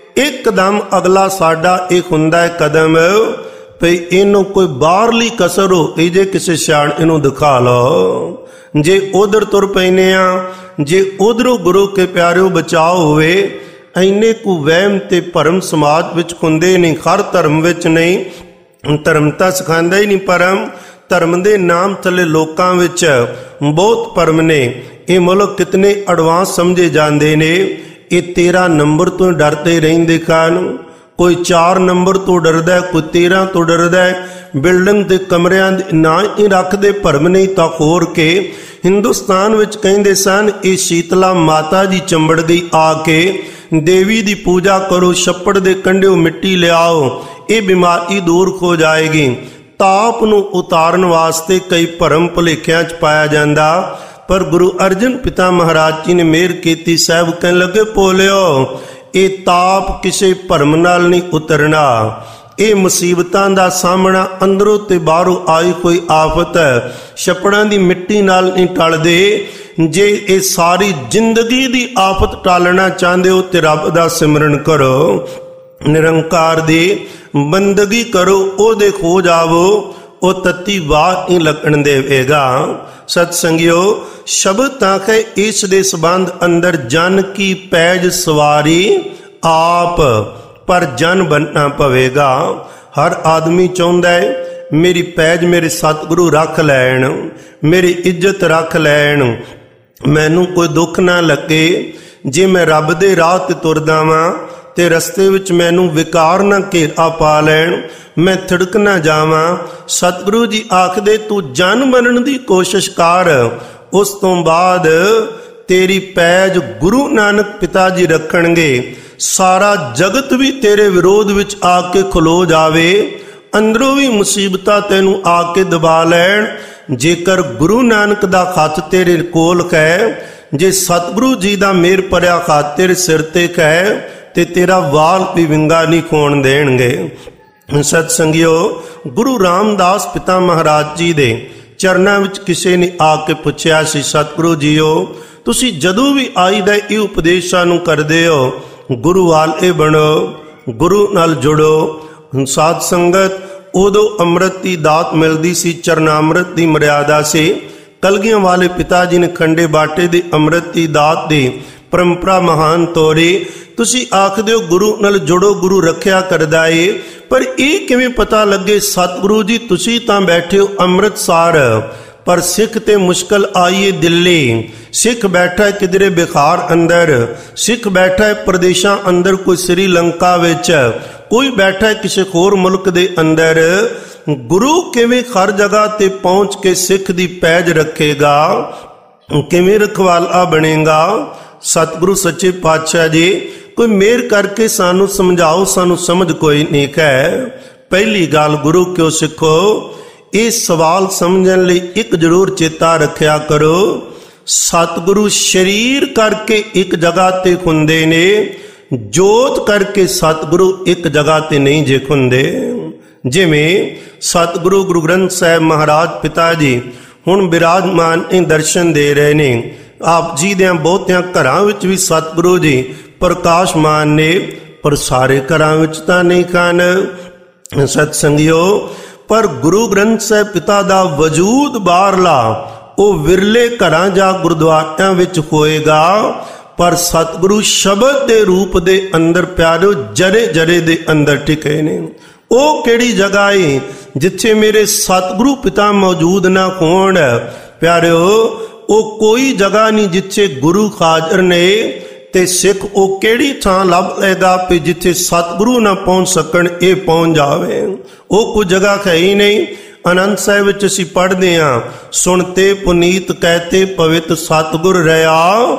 ਇੱਕਦਮ ਅਗਲਾ ਸਾਡਾ ਇਹ ਹੁੰਦਾ ਹੈ ਕਦਮ ਭਈ ਇਹਨੂੰ ਕੋਈ ਬਾਹਰਲੀ ਕਸਰ ਹੋ ਗਈ, ਜੇ ਕਿਸੇ ਸਿਆਣ ਇਹਨੂੰ ਦਿਖਾ ਲਓ। ਜੇ ਉਧਰ ਤੁਰ ਪੈਨੇ ਆ, ਜੇ ਉਧਰੋਂ ਗੁਰੂ ਕੇ ਪਿਆਰਿਓ ਬਚਾਓ ਹੋਵੇ। ਇੰਨੇ ਕੁ ਵਹਿਮ ਤੇ ਭਰਮ ਸਮਾਜ ਵਿੱਚ ਹੁੰਦੇ ਨਹੀਂ, ਹਰ ਧਰਮ ਵਿੱਚ ਨਹੀਂ। ਧਰਮ ਤਾਂ ਸਿਖਾਉਂਦਾ ਹੀ ਨਹੀਂ, ਪਰਮ ਧਰਮ ਦੇ ਨਾਮ ਥੱਲੇ ਲੋਕਾਂ ਵਿੱਚ ਬਹੁਤ ਭਰਮ ਨੇ। ਇਹ ਮੁਲਕ ਕਿਤਨੇ ਐਡਵਾਂਸ ਸਮਝੇ ਜਾਂਦੇ ਨੇ। ਇਹ ਤੇਰਾਂ ਨੰਬਰ ਤੋਂ ਡਰਦੇ ਰਹਿੰਦੇ ਹਨ, ਕੋਈ ਚਾਰ ਨੰਬਰ ਤੋਂ ਡਰਦਾ, ਕੋਈ ਤੇਰਾਂ ਤੋਂ ਡਰਦਾ। ਬਿਲਡਿੰਗ ਦੇ ਕਮਰਿਆਂ ਦੇ ਨਾਂ ਹੀ ਰੱਖਦੇ, ਭਰਮ ਨਹੀਂ ਤਾਂ ਹੋਰ ਕੇ। ਹਿੰਦੁਸਤਾਨ ਵਿੱਚ ਕਹਿੰਦੇ ਸਨ ਇਹ ਸ਼ੀਤਲਾ ਮਾਤਾ ਜੀ ਚੰਬੜ ਗਈ ਆ ਕੇ, ਦੇਵੀ ਦੀ ਪੂਜਾ ਕਰੋ, ਛੱਪੜ ਦੇ ਕੰਢਿਓ ਮਿੱਟੀ ਲਿਆਓ, ਇਹ ਬਿਮਾਰੀ ਦੂਰ ਹੋ ਜਾਏਗੀ। ਤਾਪ ਨੂੰ ਉਤਾਰਨ ਵਾਸਤੇ ਕਈ ਭਰਮ ਭੁਲੇਖਿਆਂ 'ਚ ਪਾਇਆ ਜਾਂਦਾ, ਪਰ ਗੁਰੂ ਅਰਜਨ ਪਿਤਾ ਮਹਾਰਾਜ ਜੀ ਨੇ ਮਿਹਰ ਕੀਤੀ। ਸਾਹਿਬ ਕਹਿਣ ਲੱਗੇ, ਭੋਲਿਓ, ਇਹ ਤਾਪ ਕਿਸੇ ਭਰਮ ਨਾਲ ਨਹੀਂ ਉਤਰਨਾ। ਇਹ ਮੁਸੀਬਤਾਂ ਦਾ ਸਾਹਮਣਾ ਅੰਦਰੋਂ ਤੇ ਬਾਹਰੋਂ ਆਈ ਕੋਈ ਆਫਤ ਛੱਪੜਾਂ ਦੀ ਮਿੱਟੀ ਨਾਲ ਨਹੀਂ ਟਲਦੇ। ਜੇ ਇਹ ਸਾਰੀ ਜ਼ਿੰਦਗੀ ਦੀ ਆਫਤ ਟਾਲਣਾ ਚਾਹੁੰਦੇ ਹੋ ਤੇ ਰੱਬ ਦਾ ਸਿਮਰਨ ਕਰੋ, ਨਿਰੰਕਾਰ ਦੀ ਬੰਦਗੀ ਕਰੋ, ਉਹਦੇ ਖੋ ਜਾਵੋ, ਉਹ ਤੱਤੀ ਵਾਹ ਨਹੀਂ ਲੱਗਣ ਦੇਵੇਗਾ। ਸਤ ਸੰਗਿਓ, ਸ਼ਬਦ ਤਾਂ ਹੈ ਇਸ ਦੇ ਸੰਬੰਧ ਅੰਦਰ ਜਨ ਕੀ ਪੈਜ ਸਵਾਰੀ ਆਪ, ਪਰ ਜਨ ਬਣਨਾ ਪਵੇਗਾ। ਹਰ ਆਦਮੀ ਚਾਹੁੰਦਾ ਹੈ ਮੇਰੀ ਪੈਜ ਮੇਰੇ ਸਤਿਗੁਰੂ ਰੱਖ ਲੈਣ, ਮੇਰੀ ਇੱਜ਼ਤ ਰੱਖ ਲੈਣ, ਮੈਨੂੰ ਕੋਈ ਦੁੱਖ ਨਾ ਲੱਗੇ। ਜੇ ਮੈਂ ਰੱਬ ਦੇ ਰਾਹ ਤੇ ਤੁਰਦਾ ਵਾਂ ਤੇ ਰਸਤੇ ਵਿੱਚ ਮੈਨੂੰ ਵਿਕਾਰ ਨਾ ਘੇਰਾ ਪਾ ਲੈਣ, ਮੈਂ ਥਿੜਕ ਨਾ ਜਾਵਾਂ। ਸਤਿਗੁਰੂ ਜੀ ਆਖਦੇ ਤੂੰ ਜਨ ਬਣਨ ਦੀ ਕੋਸ਼ਿਸ਼ ਕਰ, ਉਸ ਤੋਂ ਬਾਅਦ ਤੇਰੀ ਪੈਜ ਗੁਰੂ ਨਾਨਕ ਪਿਤਾ ਜੀ ਰੱਖਣਗੇ। ਸਾਰਾ ਜਗਤ ਵੀ ਤੇਰੇ ਵਿਰੋਧ ਵਿੱਚ ਆ ਕੇ ਖਲੋ ਜਾਵੇ, ਅੰਦਰੋਂ ਵੀ ਮੁਸੀਬਤਾਂ ਤੈਨੂੰ ਆ ਕੇ ਦਬਾ ਲੈਣ, ਜੇਕਰ ਗੁਰੂ ਨਾਨਕ ਦਾ ਹੱਥ ਤੇਰੇ ਕੋਲ ਹੈ, ਜੇ ਸਤਿਗੁਰੂ ਜੀ ਦਾ ਮਿਹਰ ਭਰਿਆ ਹੱਥ ਤੇਰੇ ਸਿਰ ਤੇ ਹੈ ਤੇ ਤੇਰਾ ਵਾਲ ਵੀ ਵਿੰਗਾ ਨਹੀਂ ਖੋਣ ਦੇਣਗੇ। ਸਤ ਸੰਗਿਓ, ਗੁਰੂ ਰਾਮਦਾਸ ਪਿਤਾ ਮਹਾਰਾਜ ਜੀ ਦੇ ਚਰਨਾਂ ਵਿੱਚ ਕਿਸੇ ਨੇ ਆ ਕੇ ਪੁੱਛਿਆ ਸੀ, ਸਤਿਗੁਰੂ ਜੀਓ, ਤੁਸੀਂ ਜਦੋਂ ਵੀ ਆਈਦਾ ਇਹ ਉਪਦੇਸ਼ ਸਾਨੂੰ ਕਰਦੇ ਹੋ, ਗੁਰੂ ਵਾਲੇ ਬਣੋ, ਗੁਰੂ ਨਾਲ ਜੁੜੋ। ਸਾਧ ਸੰਗਤ, ਉਦੋਂ ਅੰਮ੍ਰਿਤ ਦੀ ਦਾਤ ਮਿਲਦੀ ਸੀ, ਚਰਨਾਮ੍ਰਿਤ ਦੀ ਮਰਿਆਦਾ ਸੀ। ਕਲਗੀਆਂ ਵਾਲੇ ਪਿਤਾ ਜੀ ਨੇ ਖੰਡੇ ਬਾਟੇ ਦੇ ਅੰਮ੍ਰਿਤ ਦੀ ਦਾਤ ਦੀ ਪਰੰਪਰਾ ਮਹਾਨ ਤੋਰੀ। ਤੁਸੀਂ ਆਖਦੇ ਹੋ ਗੁਰੂ ਨਾਲ ਜੁੜੋ, ਗੁਰੂ ਰੱਖਿਆ ਕਰਦਾ ਏ, ਪਰ ਇਹ ਕਿਵੇਂ ਪਤਾ ਲੱਗੇ? ਸਤਿਗੁਰੂ ਜੀ ਤੁਸੀਂ ਤਾਂ ਬੈਠੇ ਹੋ ਅੰਮ੍ਰਿਤਸਰ, ਪਰ ਸਿੱਖ ਤੇ ਮੁਸ਼ਕਲ ਆਈਏ ਦਿੱਲੀ, ਸਿੱਖ ਬੈਠਾ ਹੈ ਕਿਧਰੇ ਬਿਹਾਰ ਅੰਦਰ, ਸਿੱਖ ਬੈਠਾ ਹੈ ਪ੍ਰਦੇਸ਼ਾਂ ਅੰਦਰ, ਕੋਈ ਸ੍ਰੀਲੰਕਾ ਵਿੱਚ, ਕੋਈ ਬੈਠਾ ਹੈ ਕਿਸੇ ਹੋਰ ਮੁਲਕ ਦੇ ਅੰਦਰ। ਗੁਰੂ ਕਿਵੇਂ ਹਰ ਜਗ੍ਹਾ ਤੇ ਪਹੁੰਚ ਕੇ ਸਿੱਖ ਦੀ ਪੈਜ ਰੱਖੇਗਾ? ਕਿਵੇਂ ਰਖਵਾਲਾ ਬਣੇਗਾ। ਸਤਿਗੁਰੂ ਸੱਚੇ ਪਾਤਸ਼ਾਹ ਜੀ ਕੋਈ ਮਿਹਰ ਕਰਕੇ ਸਾਨੂੰ ਸਮਝਾਓ, ਸਾਨੂੰ ਸਮਝ ਕੋਈ ਨਹੀਂ ਹੈ। ਪਹਿਲੀ ਗੱਲ ਗੁਰੂ ਕਿਉਂ ਸਿੱਖੋ, ਇਹ ਸਵਾਲ ਸਮਝਣ ਲਈ ਇੱਕ ਜ਼ਰੂਰ ਚੇਤਾ ਰੱਖਿਆ ਕਰੋ, ਸਤਿਗੁਰੂ ਸਰੀਰ ਕਰਕੇ ਇੱਕ ਜਗ੍ਹਾ ਤੇ ਹੁੰਦੇ ਨੇ, ਜੋਤ ਕਰਕੇ ਸਤਿਗੁਰੂ ਇੱਕ ਜਗ੍ਹਾ ਤੇ ਨਹੀਂ ਜੇ ਹੁੰਦੇ। ਜਿਵੇਂ ਸਤਿਗੁਰੂ ਗੁਰੂ ਗ੍ਰੰਥ ਸਾਹਿਬ ਮਹਾਰਾਜ ਪਿਤਾ ਜੀ ਹੁਣ ਬਿਰਾਜਮਾਨ ਇਹ ਦਰਸ਼ਨ ਦੇ ਰਹੇ ਨੇ। ਆਪ ਜੀ ਦੇ ਬਹੁਤਿਆਂ ਘਰਾਂ ਵਿੱਚ ਵੀ ਸਤਿਗੁਰੂ ਜੀ ਪ੍ਰਕਾਸ਼ਮਾਨ ਨੇ, ਪਰ ਸਾਰੇ ਘਰਾਂ ਵਿੱਚ ਤਾਂ ਨਹੀਂ ਹਨ ਸਤ ਸੰਗਿਓ। ਪਰ ਗੁਰੂ ਗ੍ਰੰਥ ਸਾਹਿਬ ਪਿਤਾ ਦਾ ਵਜੂਦ ਬਾਹਰਲਾ ਉਹ ਵਿਰਲੇ ਘਰਾਂ ਜਾਂ ਗੁਰਦੁਆਰਿਆਂ ਵਿੱਚ ਹੋਏਗਾ, ਪਰ ਸਤਿਗੁਰੂ ਸ਼ਬਦ ਦੇ ਰੂਪ ਦੇ ਅੰਦਰ ਪਿਆਰਿਓ ਜਰੇ ਜਰੇ ਦੇ ਅੰਦਰ ਟਿਕੇ ਨੇ। ਉਹ ਕਿਹੜੀ ਜਗ੍ਹਾ ਏ ਜਿੱਥੇ ਮੇਰੇ ਸਤਿਗੁਰੂ ਪਿਤਾ ਮੌਜੂਦ ਨਾ ਹੋਣ। ਪਿਆਰਿਓ ਉਹ ਕੋਈ ਜਗ੍ਹਾ ਨਹੀਂ ਜਿੱਥੇ ਗੁਰੂ ਹਾਜ਼ਰ ਨੇ, ਤੇ ਸਿੱਖ ਉਹ ਕਿਹੜੀ ਥਾਂ ਲੱਭ ਲਏਗਾ ਕਿ ਜਿੱਥੇ ਸਤਿਗੁਰੂ ਨਾ ਪਹੁੰਚ ਸਕਣ ਇਹ ਪਹੁੰਚ ਜਾਵੇ। ਉਹ ਕੋਈ ਜਗ੍ਹਾ ਹੈ ਹੀ ਨਹੀਂ। ਆਨੰਦ ਸਾਹਿਬ ਵਿੱਚ ਅਸੀਂ ਪੜ੍ਹਦੇ ਹਾਂ, ਸੁਣਤੇ ਪੁਨੀਤ ਕਹਿਤੇ ਪਵਿੱਤ ਸਤਿਗੁਰ ਰਹਾ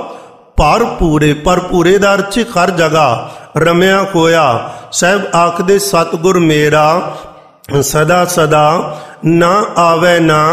ਭਰ ਪੂਰੇ। ਪਰ ਪੂਰੇ ਦਾ ਅਰਥ ਹਰ ਜਗ੍ਹਾ ਰਮਿਆ ਹੋਇਆ। ਸਾਹਿਬ ਆਖਦੇ ਸਤਿਗੁਰ ਮੇਰਾ ਸਦਾ ਸਦਾ ਨਾ ਆਵੇ ਨਾ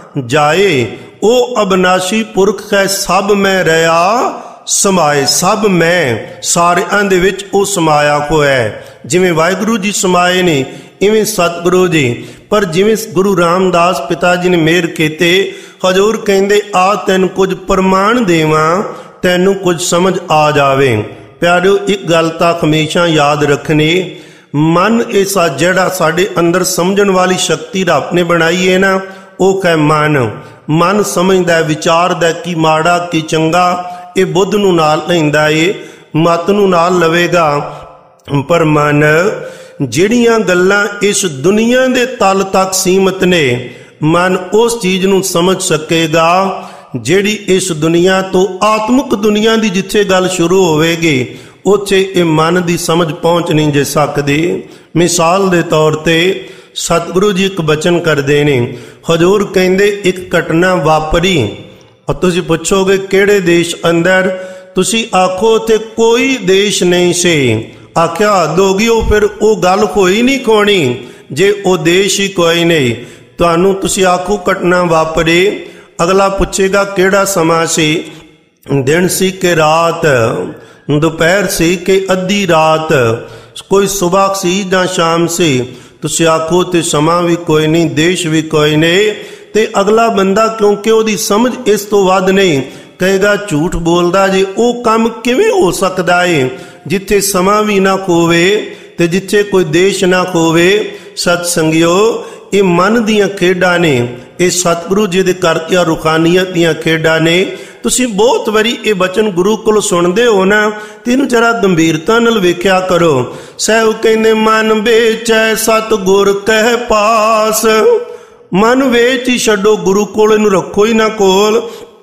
ਜਾਏ, ਉਹ ਅਬਨਾਸ਼ੀ ਪੁਰਖ ਹੈ ਸਭ ਮੈਂ ਰਹਾ ਸਮਾਏ। ਸਭ ਮੈਂ ਸਾਰਿਆਂ ਦੇ ਵਿੱਚ ਉਹ ਸਮਾਇਆ ਹੋਇਆ। ਜਿਵੇਂ ਵਾਹਿਗੁਰੂ ਜੀ ਸਮਾਏ ਨੇ ਇਵੇਂ ਸਤਿਗੁਰੂ ਜੀ। ਪਰ ਜਿਵੇਂ ਗੁਰੂ ਰਾਮਦਾਸ ਪਿਤਾ ਜੀ ਨੇ ਮਿਹਰ ਕੀਤੇ, ਹਜ਼ੂਰ ਕਹਿੰਦੇ ਆ ਤੈਨੂੰ ਕੁਝ ਪ੍ਰਮਾਣ ਦੇਵਾਂ, ਤੈਨੂੰ ਕੁਝ ਸਮਝ ਆ ਜਾਵੇ। ਪਿਆਰਿਓ ਇੱਕ ਗੱਲ ਤਾਂ ਹਮੇਸ਼ਾ ਯਾਦ ਰੱਖਣੀ, ਮਨ ਐਸਾ ਜਿਹੜਾ ਸਾਡੇ ਅੰਦਰ ਸਮਝਣ ਵਾਲੀ ਸ਼ਕਤੀ ਰੱਬ ਨੇ ਬਣਾਈ ਹੈ ਨਾ, ਉਹ ਹੈ ਮਨ। ਮਨ ਸਮਝਦਾ ਵਿਚਾਰਦਾ ਕੀ ਮਾੜਾ ਕੀ ਚੰਗਾ, ਇਹ ਬੁੱਧ ਨੂੰ ਨਾਲ ਲੈਂਦਾ ਏ, ਮਤ ਨੂੰ ਨਾਲ ਲਵੇਗਾ। ਪਰ ਮਨ ਜਿਹੜੀਆਂ ਗੱਲਾਂ ਇਸ ਦੁਨੀਆ ਦੇ ਤਲ ਤੱਕ ਸੀਮਤ ਨੇ, ਮਨ ਉਸ ਚੀਜ਼ ਨੂੰ ਸਮਝ ਸਕੇਗਾ ਜਿਹੜੀ ਇਸ ਦੁਨੀਆ ਤੋਂ ਆਤਮਿਕ ਦੁਨੀਆ ਦੀ ਜਿੱਥੇ ਗੱਲ ਸ਼ੁਰੂ ਹੋਵੇਗੀ, ਉੱਥੇ ਇਹ ਮਨ ਦੀ ਸਮਝ ਪਹੁੰਚ ਨਹੀਂ ਜੇ ਸਕਦੀ। ਮਿਸਾਲ ਦੇ ਤੌਰ ਤੇ ਸਤਿਗੁਰੂ ਜੀ ਇੱਕ ਬਚਨ ਕਰਦੇ ਨੇ, ਹਜ਼ੂਰ ਕਹਿੰਦੇ ਇੱਕ ਘਟਨਾ ਵਾਪਰੀ, ਔਰ ਤੁਸੀਂ ਪੁੱਛੋਗੇ ਕਿਹੜੇ ਦੇਸ਼ ਅੰਦਰ, ਤੁਸੀਂ ਆਖੋ ਉੱਥੇ ਕੋਈ ਦੇਸ਼ ਨਹੀਂ ਸੀ। ਆਖਿਆ ਹੱਦ ਹੋ ਗਈ, ਉਹ ਫਿਰ ਉਹ ਗੱਲ ਹੋਈ ਨਹੀਂ ਕੋਣੀ ਜੇ ਉਹ ਦੇਸ਼ ਹੀ ਕੋਈ ਨਹੀਂ। ਤੁਹਾਨੂੰ ਤੁਸੀਂ ਆਖੋ ਘਟਨਾ ਵਾਪਰੇ, ਅਗਲਾ ਪੁੱਛੇਗਾ ਕਿਹੜਾ ਸਮਾਂ ਸੀ, ਦਿਨ ਸੀ ਕਿ ਰਾਤ, ਦੁਪਹਿਰ ਸੀ ਕਿ ਅੱਧੀ ਰਾਤ, ਕੋਈ ਸੁਬਾਹ ਸੀ ਜਾਂ ਸ਼ਾਮ ਸੀ। ਤੁਸੀਂ ਆਖੋ ਤੇ ਸਮਾਂ ਵੀ ਕੋਈ ਨਹੀਂ, ਦੇਸ਼ ਵੀ ਕੋਈ ਨਹੀਂ। ਤੇ ਅਗਲਾ ਬੰਦਾ ਕਿਉਂਕਿ ਉਹਦੀ ਸਮਝ ਇਸ ਤੋਂ ਵੱਧ ਨਹੀਂ, ਕਹੇਗਾ ਝੂਠ ਬੋਲਦਾ ਜੀ, ਉਹ ਕੰਮ ਕਿਵੇਂ ਹੋ ਸਕਦਾ ਏ ਜਿੱਥੇ ਸਮਾਂ ਵੀ ਨਾ ਹੋਵੇ ਤੇ ਜਿੱਥੇ ਕੋਈ ਦੇਸ਼ ਨਾ ਹੋਵੇ। ਸਤ ਸੰਗਿਓ ਇਹ ਮਨ ਦੀਆਂ ਖੇਡਾਂ ਨੇ, ਇਹ ਸਤਿਗੁਰੂ ਜੀ ਦੇ ਕਰਤਿਆ ਰੂਹਾਨੀਅਤ ਦੀਆਂ ਖੇਡਾਂ ਨੇ। ਤੁਸੀਂ ਬਹੁਤ ਵਾਰੀ ਇਹ ਬਚਨ ਗੁਰੂ ਕੋਲ ਸੁਣਦੇ ਹੋ ਨਾ, ਤੇ ਇਹਨੂੰ ਜਰਾ ਗੰਭੀਰਤਾ ਨਾਲ ਵੇਖਿਆ ਕਰੋ। ਸਾਹਿਬ ਕਹਿੰਦੇ ਮਨ ਵੇਚੈ ਸਤਿਗੁਰ ਕਹਿ ਪਾਸ, ਮਨ ਵੇਚ ਹੀ ਛੱਡੋ, ਗੁਰੂ ਕੋਲ ਇਹਨੂੰ ਰੱਖੋ ਹੀ ਨਾ ਕੋਲ।